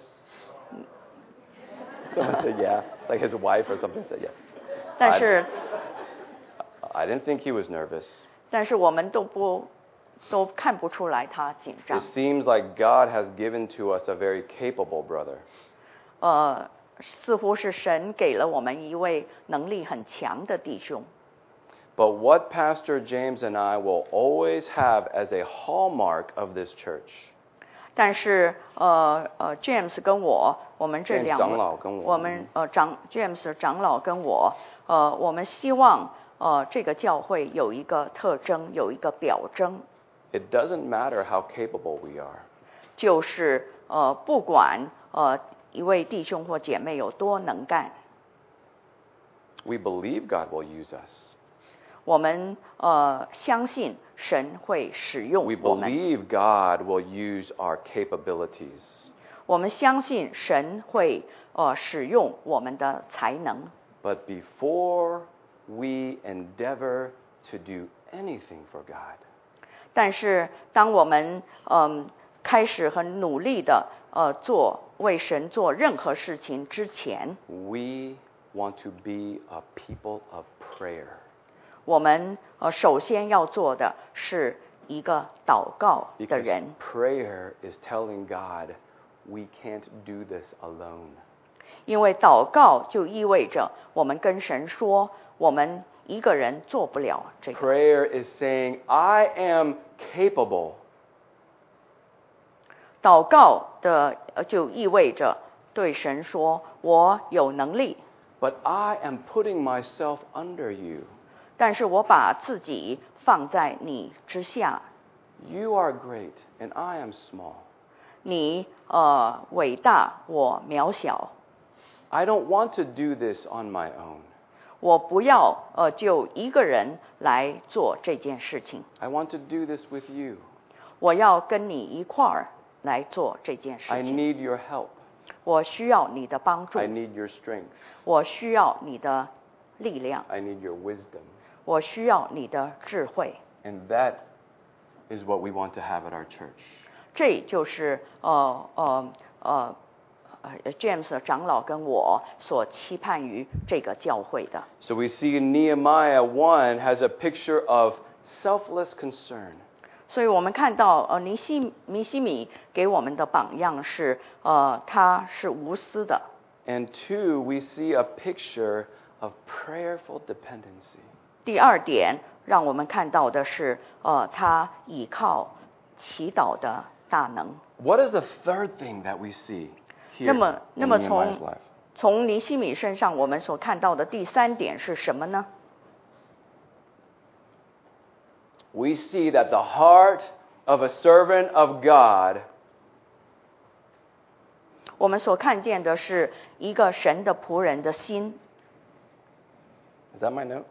Someone said yeah. It's like his wife or something said yeah. 但是 I didn't think he was nervous. 但是我们都不都看不出来他紧张 It。seems like God has given to us a very capable brother. 呃，似乎是神给了我们一位能力很强的弟兄。 But what Pastor James and I will always have as a hallmark of this church, 但是呃呃，James 跟我，我们这 James 两长老跟我我们呃长 James 长老跟我，呃，我们希望呃这个教会有一个特征，有一个表征。 it doesn't matter how capable we are. 就是呃，不管呃一位弟兄或姐妹有多能干， we believe God will use us. 我们呃相信神会使用 We 我们， believe God will use our capabilities. 我们相信神会呃使用我们的才能。 But before we endeavor to do anything for God, 但是当我们嗯、开始很努力的呃做为神做任何事情之前， we want to be a people of prayer. 我们呃首先要做的是一个祷告的 Because 人， prayer is telling God we can't do this alone. 因为祷告就意味着我们跟神说，我们一个人做不了这个。 Prayer is saying, I am capable. 祷告的呃就意味着对神说，我有能力， But I am putting myself under you. 但是我把自己放在你之下， You are great and I am small. 你呃伟大，我渺小， I don't want to do this on my own. 我不要呃就一个人来做这件事情， I want to do this with you. 我要跟你一块儿来做这件 I 事情。 need your help. 我需要你的帮助 I，need your strength. 我需要你的力量， I need your wisdom. 我需要你的智慧。 And that is what we want to have at our church. 这就是呃呃呃呃 James 长老跟我所期盼于这个教会的。 So we see Nehemiah one has a picture of selfless concern. 所以我们看到呃尼西尼西米给我们的榜样是呃他是无私的。 And two, we see a picture of prayerful dependency. 第二点让我们看到的是呃他倚靠祈祷的大能。 What is the third thing that we see here 那么 in 那么 Nehemiah's 从 life? 从尼西米身上我们所看到的第三点是什么呢？ We see that the heart of a servant of God 我们所看见的是一个神的仆人的心。 Is that my note?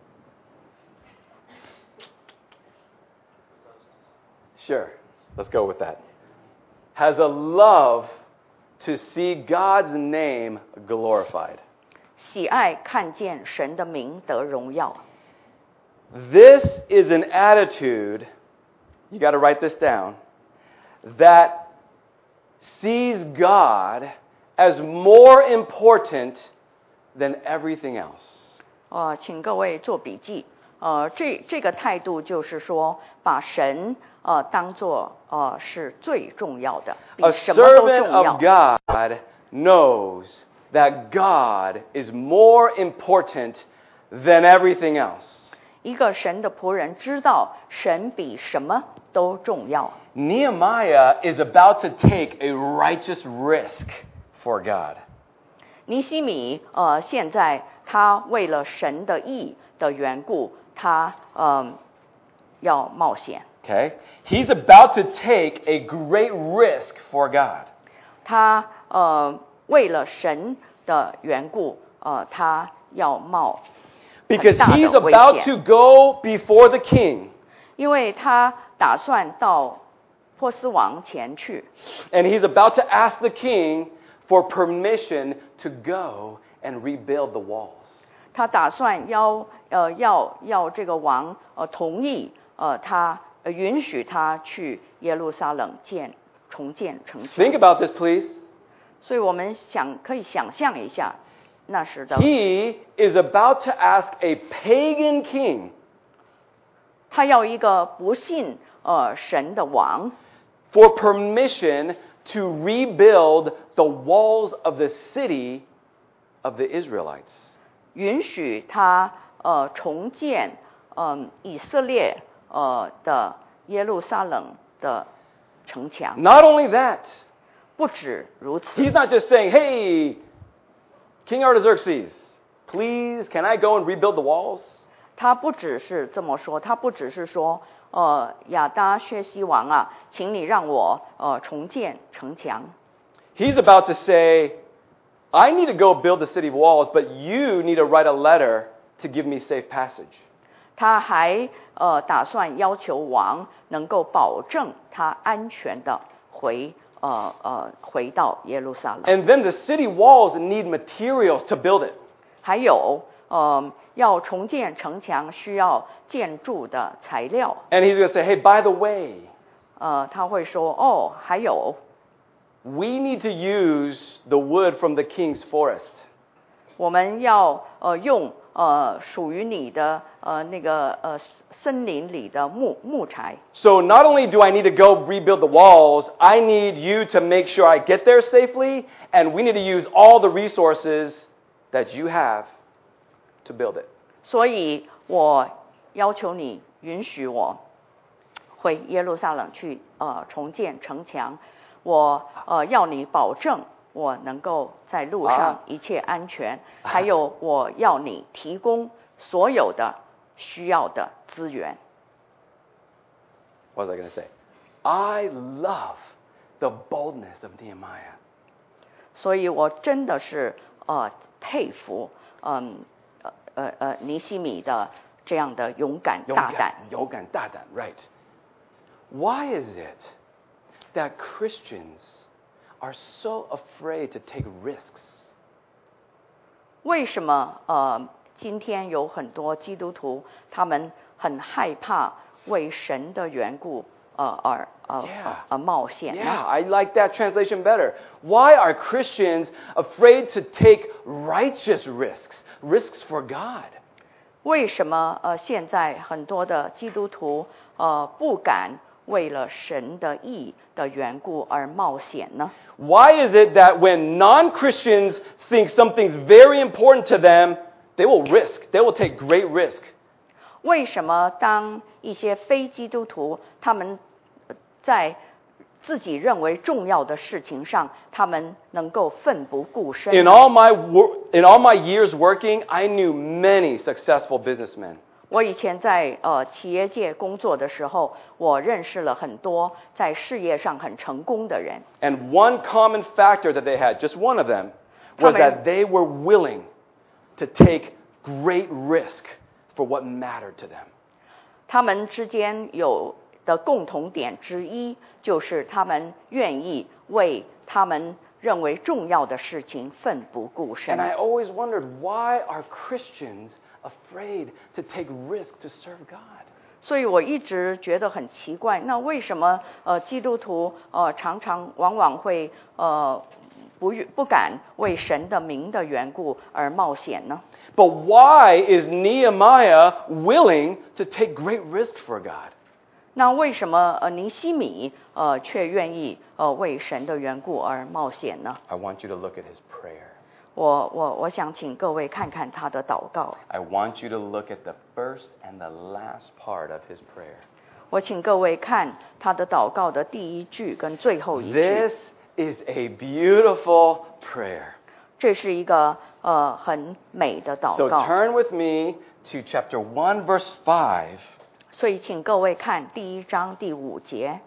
Sure, let's go with that. Has a love to see God's name glorified. 喜爱看见神的名得荣耀。 This is an attitude, you got to write this down, that sees God as more important than everything else. 呃，请各位做笔记。呃，这这个态度就是说，把神呃当作呃是最重要的，比 A 什么都 servant 重要 of。God knows that God is more important than everything else. 一个神的仆人知道神比什么都重要。 Nehemiah is about to take a righteous risk for God. 尼西米呃现在他为了神的义的缘故，他呃要冒险。 Okay? He's about to take a great risk for God. 他呃为了神的缘故，呃他要冒 Because 很大 he's 的危 about 险， to go before the king. 因为他打算到波斯王前去， And he's about to ask the king for permission to go and rebuild the walls. 他打算要呃要要这个王呃同意呃他呃允许他去耶路撒冷建重建城墙。 Think about this, please. 所以我们想可以想象一下那时的 He is about to ask a pagan king 他要一个不信呃神的王 for permission to rebuild the walls of the city of the Israelites. 允许他呃重建嗯、呃、以色列呃的耶路撒冷的城墙。 Not only that, 不止如此， he's not just saying, hey, King Artaxerxes, please, can I go and rebuild the walls? 他不只是这么说，他不只是说呃，亚达薛西王啊，请你让我呃重建城墙。” He's about to say, I need to go build the city walls, but you need to write a letter to give me safe passage. 他还呃打算要求王能够保证他安全的回呃呃回到耶路撒冷。 And then the city walls need materials to build it. 还有呃要重建城墙需要建筑的材料。 And he's going to say, hey, by the way, 呃，他会说哦，还有。 We need to use the wood from the king's forest. 我们要呃用呃属于你的呃那个呃森林里的木木材。 So not only do I need to go rebuild the walls, I need you to make sure I get there safely, and we need to use all the resources that you have to build it. 所以我要求你允许我回耶路撒冷去呃重建城墙。我呃要你保证我能够在路上一切安全，啊、还有我要你提供所有的需要的资源。 What was I going to say? I love the boldness of Nehemiah. 所以我真的是呃佩服嗯呃呃呃尼希米的这样的勇敢大胆。 勇敢大胆 ，right? Why is it that Christians are so afraid to take risks? 为什么呃今天有很多基督徒他们很害怕为神的缘故呃而呃 Yeah. 呃冒险呢？ Yeah, I like that translation better. Why are Christians afraid to take righteous risks, risks for God? 为什么呃现在很多的基督徒呃不敢为了神的义的缘故而冒险呢？ Why is it that when non-Christians think something's very important to them, they will risk, they will take great risk? 为什么当一些非基督徒他们在自己认为重要的事情上，他们能够奋不顾身？ In all my wor- in all my years working, I knew many successful businessmen. 我以前在呃企业界工作的时候，我认识了很多在事业上很成功的人。 And one common factor that they had, just one of them, was that they were willing to take great risk for what mattered to them. 他们之间有的共同点之一，就是他们愿意为他们认为重要的事情奋不顾身。 And I always wondered, why are Christians afraid to take risk to serve God? 所以我一直觉得很奇怪，那为什么呃基督徒呃常常往往会呃不不敢为神的名的缘故而冒险呢？ But why is Nehemiah willing to take great risk for God? 那为什么呃尼希米呃却愿意呃为神的缘故而冒险呢？ I want you to look at his prayer. 我我我想请各位看看他的祷告。 I want you to look at the first and the last part of his prayer. 我请各位看他的祷告的第一句跟最后一句。 This is a beautiful prayer. 这是一个呃很美的祷 So 告。 turn with me to chapter one, verse five. 所以请各位看第一章第五节。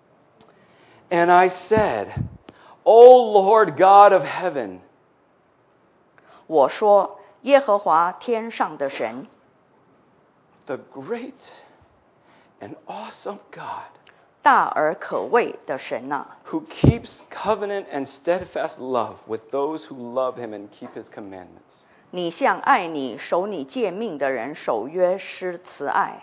And I said, O Lord God of heaven, 我说耶和华天上的神， the great and awesome God, 大而可畏的神啊， who keeps covenant and steadfast love with those who love him and keep his commandments. 你向爱你守你诫命的人守约施慈爱。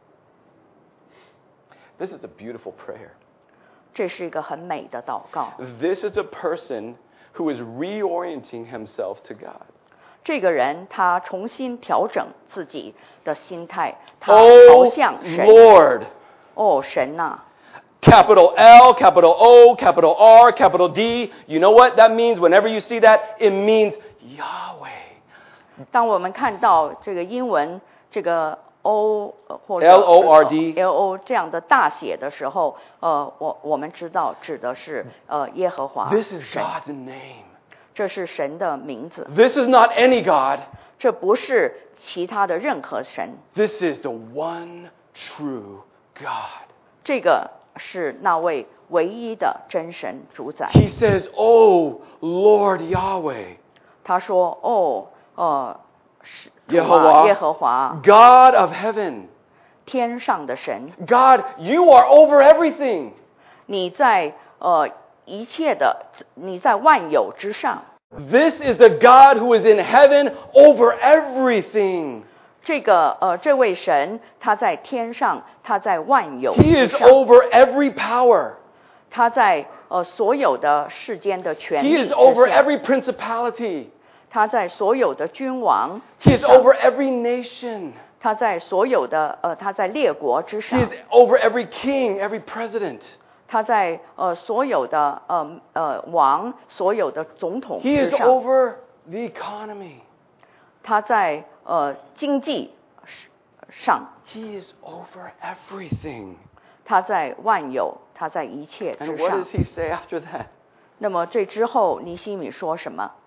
This is a beautiful prayer. 这是一个很美的祷告。 This is a person who is reorienting himself to God. 这个人他重新调整自己的心态，他 Oh 朝向神。 Lord. 哦，神呐、 Capital L, capital O, capital R, capital D. You know what that means? Whenever you see that, it means Yahweh. 当我们看到这个英文这个 O 或者 L O R D L O 这样的大写的时候，呃，我我们知道指的是呃耶和华 This is 神， God's name. 这是神的名字， This is not any God. 这不是其他的任何神， This is the one true God. 这个是那位唯一的真神主宰。 He says, "Oh, Lord Yahweh." 他说：“哦，呃，是耶和华， 耶和华 God of heaven. 天上的神， God, you are over everything. 你在呃一切的，你在万有之上。 This is the God who is in heaven over everything. 这个呃，这位神他在天上，他在万有 He 之 is 上， over every power. 他在呃所有的世间的权 He 力 is 之 over 下， every principality. 他在所有的君王 He 之 is 上， over every nation. 他在所有的呃他在列国之 He 上 is，over every king, every president. 他在呃所有的呃呃王，所有的总统 He 之 is 上， over the economy. 他在呃经济上， He is over everything. 他在万有，他在一切之 And what 上 does。he say after that? 那么这之后，尼希米说什么？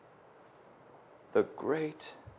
The great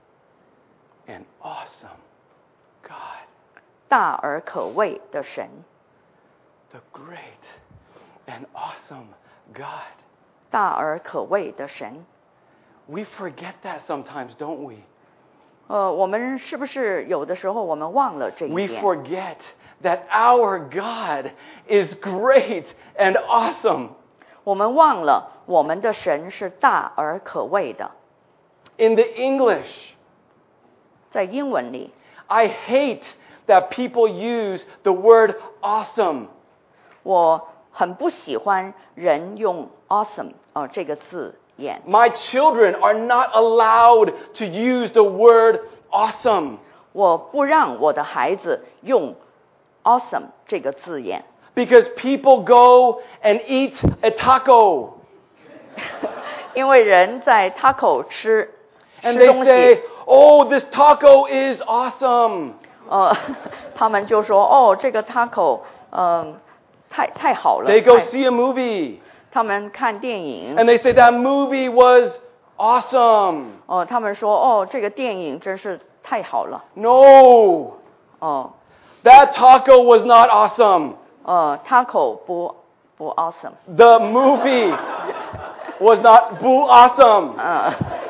and awesome God. 大而可畏的神， The great and awesome God. 大而可畏的神。 We forget that sometimes, don't we? 呃，我们是不是有的时候我们忘了这一 We 点？ forget that our God is great and awesome. 我们忘了我们的神是大而可畏的。 In the English, 在英文里， I hate that people use the word awesome. 我很不喜欢人用 awesome 呃这个字眼。 My children are not allowed to use the word awesome 我不让我的孩子用 awesome 这个字眼， because people go and eat a taco 因为人在 taco 吃 and 吃 they 东 say, 西， "Oh, this taco is awesome." 呃，他们就说哦，这个 taco 嗯、太太好了。 They go 太 see a movie 他们看电影， and they say that movie was awesome. 哦、他们说哦，这个电影真是太好了。 No, 哦、 that taco was not awesome. 呃，taco 不不 awesome。 The movie was not boo awesome. 嗯、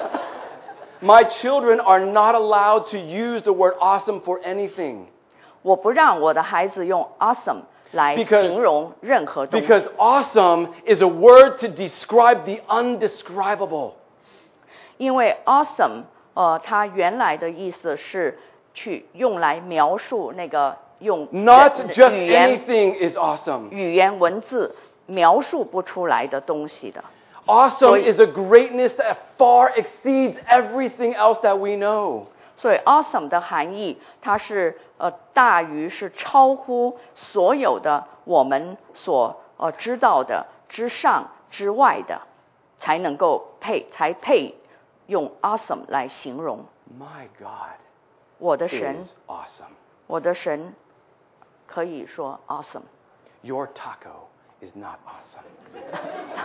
My children are not allowed to use the word awesome for anything 我不让我的孩子用 awesome 来 Because- 形容任何东西。 because awesome is a word to describe the undescribable. 因为 awesome， 呃，它原来的意思是去用来描述那个用 Not 人 just 语言 anything is awesome. 语言文字描述不出来的东西的。 Awesome 所以- is a greatness that far exceeds everything else that we know. 所以 awesome 的含义，它是呃大于是超乎所有的我们所呃知道的之上之外的，才能够配才配用 awesome 来形容。 My God 我的神， is awesome. 我的神可以说 awesome。 Your taco is not awesome.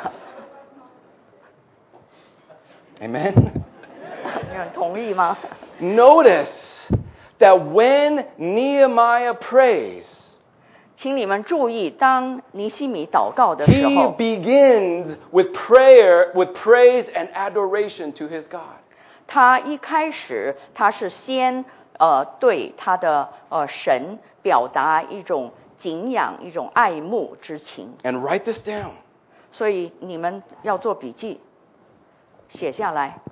Amen? 你们同意吗？ Notice that when Nehemiah prays, 请你们注意，当尼希米祷告的时 he 候， begins with prayer, with praise and adoration to his God. 他一开始他是先呃对他的呃神表达一种敬仰、一种爱慕之情。 And write this down. 所以你们要做笔记，写下来。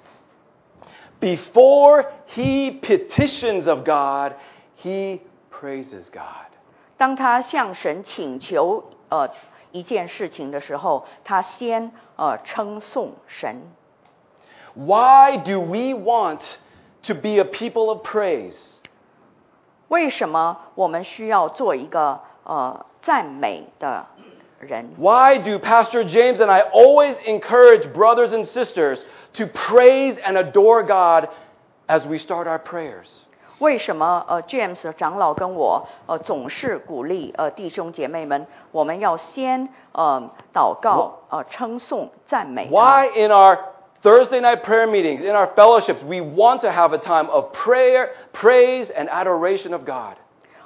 Before he petitions of God, he praises God. 当他向神请求呃一件事情的时候，他先呃称颂神。 Why do we want to be a people of praise? 为什么我们需要做一个呃赞美的人？ Why do Pastor James and I always encourage brothers and sisters to praise and adore God as we start our prayers? 为什么呃 James 长老跟我呃总是鼓励呃弟兄姐妹们，我们要先呃祷告呃称颂赞美他。 Why in our Thursday night prayer meetings, in our fellowships, we want to have a time of prayer, praise, and adoration of God?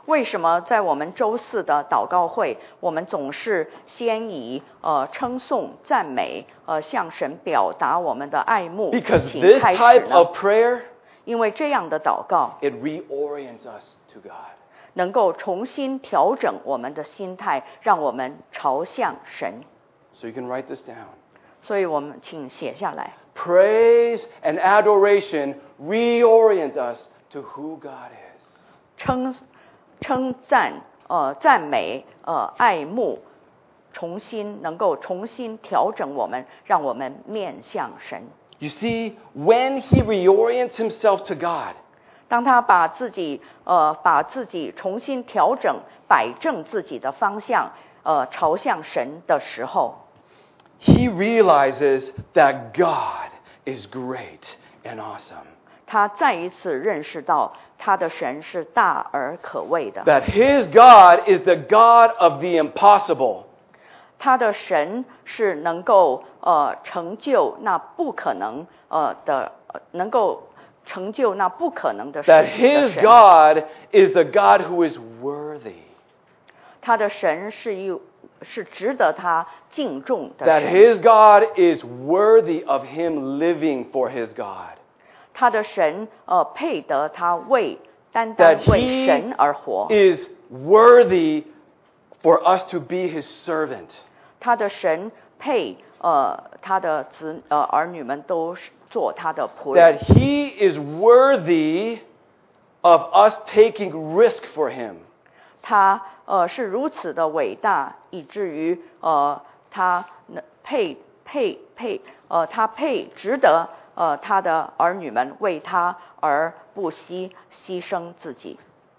为什么在我们周四的祷告会，我们总是先以呃称颂、赞美，呃向神表达我们的爱慕之 Because 情 this 开始 type 呢？ of prayer, 因为这样的祷告 it reorients us to God. 能够重新调整我们的心态，让我们朝向神。 So you can write this down. 所以我们请写下来。 Praise and adoration reorient us to who God is. 称称赞、呃赞美、呃爱慕，重新能够重新调整我们，让我们面向神。 You see, when he reorients himself to God, 当他把自己呃把自己重新调整、摆正自己的方向，呃朝向神的时候， he realizes that God is great and awesome. 他再一次认识到他的神是大而可畏的。 That his God is the God of the impossible. 他的神是能够呃成就那不可能呃的，呃能够成就那不可能的事 That 情的 his 神。 God is the God who is worthy. 他的神是一是值得他敬重的 That 神。 his God is worthy of him living for his God. 他的神呃配得他为单单 That 为 he 神而活。 is worthy for us to be his servant. 他的神配呃他的子呃儿女们都是做他的仆人。 That he is worthy of us taking risk for him. 他呃是如此的伟大，以至于呃他能配配配呃他配值得呃他的儿女们为他而不惜牺牲自己。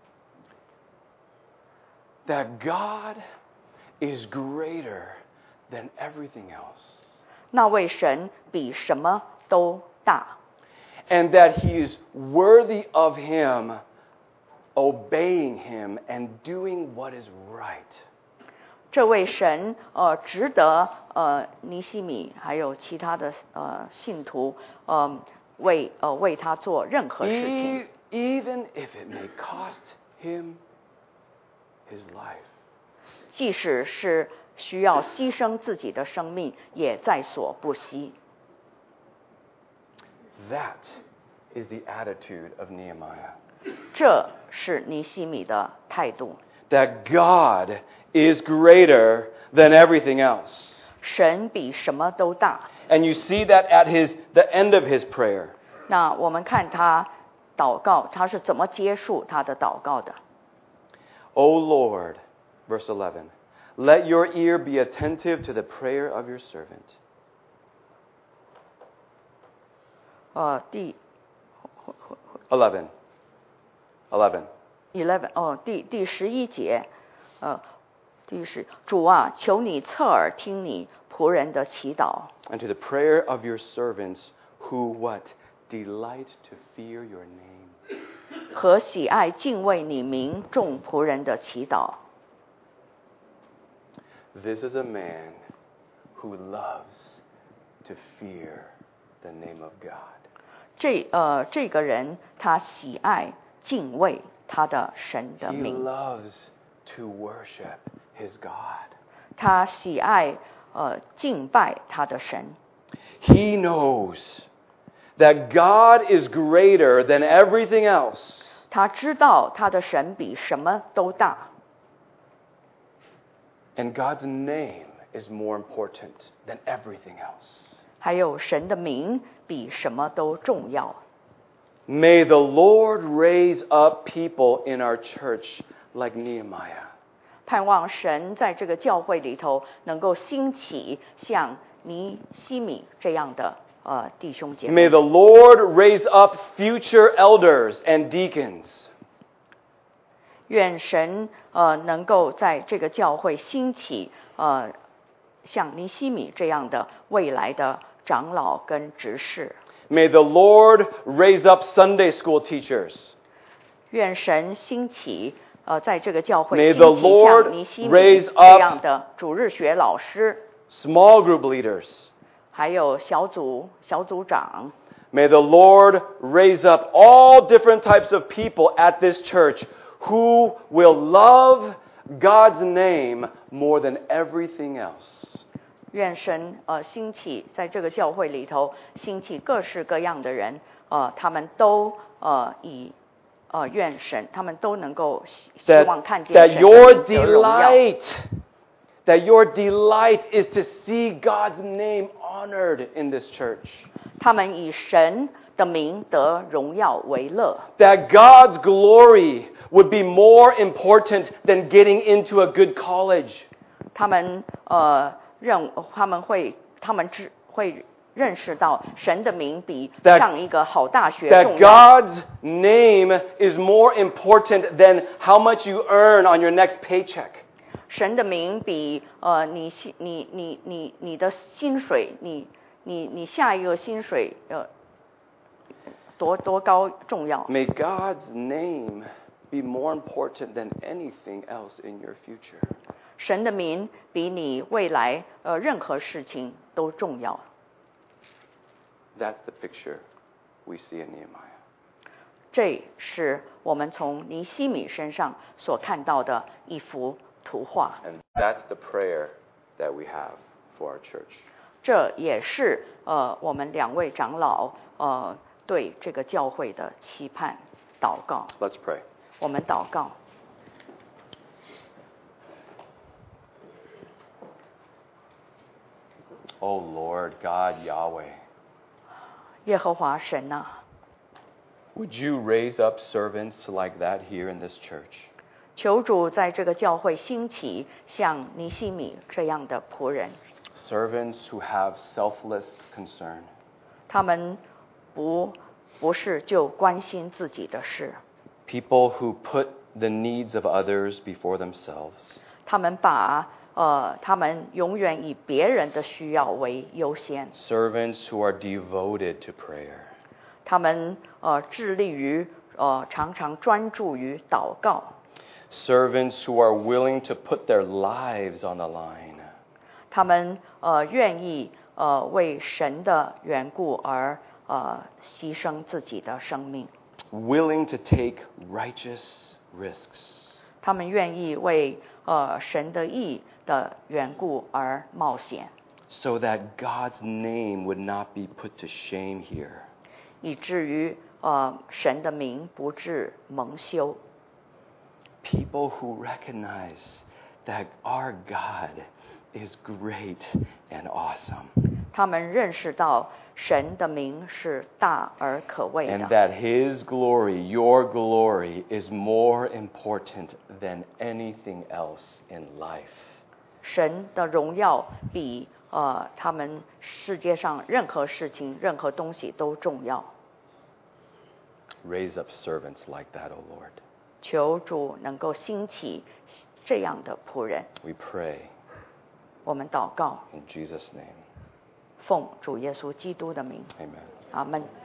That God is greater than everything else. 那位神比什么都大， And that he is worthy of him obeying him and doing what is right. 这位神呃值得呃尼西米还有其他的呃信徒呃为呃为他做任何事情， E- even if it may cost him his life. 即使是需要牺牲自己的生命，也在所不惜。 That is the attitude of Nehemiah. 这是尼西米的态度。 That God is greater than everything else. 神比什么都大。 And you see that at his the end of his prayer. 那我们看他祷告，他是怎么结束他的祷告的？ O Lord, verse eleven, let your ear be attentive to the prayer of your servant. 呃，第 Eleven. Eleven. eleven 哦，第第十一节，呃，第十主啊，求你侧耳听你仆人的祈祷， And to the prayer of your servants who what? Delight to fear your name. 和喜爱敬畏你名众仆人的祈祷。 This is a man who loves to fear the name of God. 这呃这个人他喜爱敬畏他的神的 He 名， loves to worship his God. 他喜爱呃敬拜他的神。 He knows that God is greater than everything else. 他知道他的神比什么都大， And God's name is more important than everything else. 还有神的名比什么都重要。 May the Lord raise up people in our church like Nehemiah. 盼望神在这个教会里头能够兴起像尼西米这样的呃弟兄姐妹。 May the Lord raise up future elders and deacons. 愿神呃能够在这个教会兴起呃像尼西米这样的未来的长老跟执事。 May the Lord raise up Sunday school teachers. 愿神兴起呃在这个教会 May 兴 the 起 Lord 像尼西米 raise 这 up 样的主日学老师， Small group leaders. 还有小组小组长。 May the Lord raise up all different types of people at this church who will love God's name more than everything else. 愿神呃兴起在这个教会里头兴起各式各样的人，呃，他们都呃以呃愿神，他们都能够希希 That, 望看见 that 神的 your 名得荣耀。 delight, that your delight is to see God's name honored in this church. 他们以神的名得荣耀为乐。 That God's glory would be more important than getting into a good college. 他们呃认他们会他们知会认识到神的名比 That- 上一个好大学 That 重要。 God's name is more important than how much you earn on your next paycheck. 神的名比呃你薪你你你你的薪水，你你你下一个薪水呃多多高重要。 May God's name be more important than anything else in your future. 神的名比你未来呃任何事情都重要。 That's the picture we see in Nehemiah. 这是我们从尼希米身上所看到的一幅图画。 And that's the prayer that we have for our church. 这也是呃我们两位长老呃对这个教会的期盼祷告。 Let's pray. 我们祷告。 Oh Lord God Yahweh, 耶和华神啊， would you raise up servants like that here in this church? 求主在这个教会兴起像尼希米这样的仆人， Servants who have selfless concern. 他们不不是就关心自己的事， People who put the needs of others before themselves. 他们把呃他们永远以别人的需要为优先， Servants who are devoted to prayer. 他们呃致力于呃常常专注于祷告， Servants who are willing to put their lives on the line. 他们呃愿意呃为神的缘故而呃牺牲自己的生命， Willing to take righteous risks. 他们愿意为呃神的义的缘故而冒险， So that God's name would not be put to shame here. 以至于呃神的名不致蒙羞。 People who recognize that our God is great and awesome. 他们认识到神的名是大而可畏 And 的， that His glory, your glory, is more important than anything else in life. 神的荣耀比呃他们世界上任何事情、任何东西都重要。 Raise up servants like that, O Lord. 求主能够兴起这样的仆人， We pray 我们祷告， in Jesus' name. 奉主耶稣基督的名， Amen. 阿门。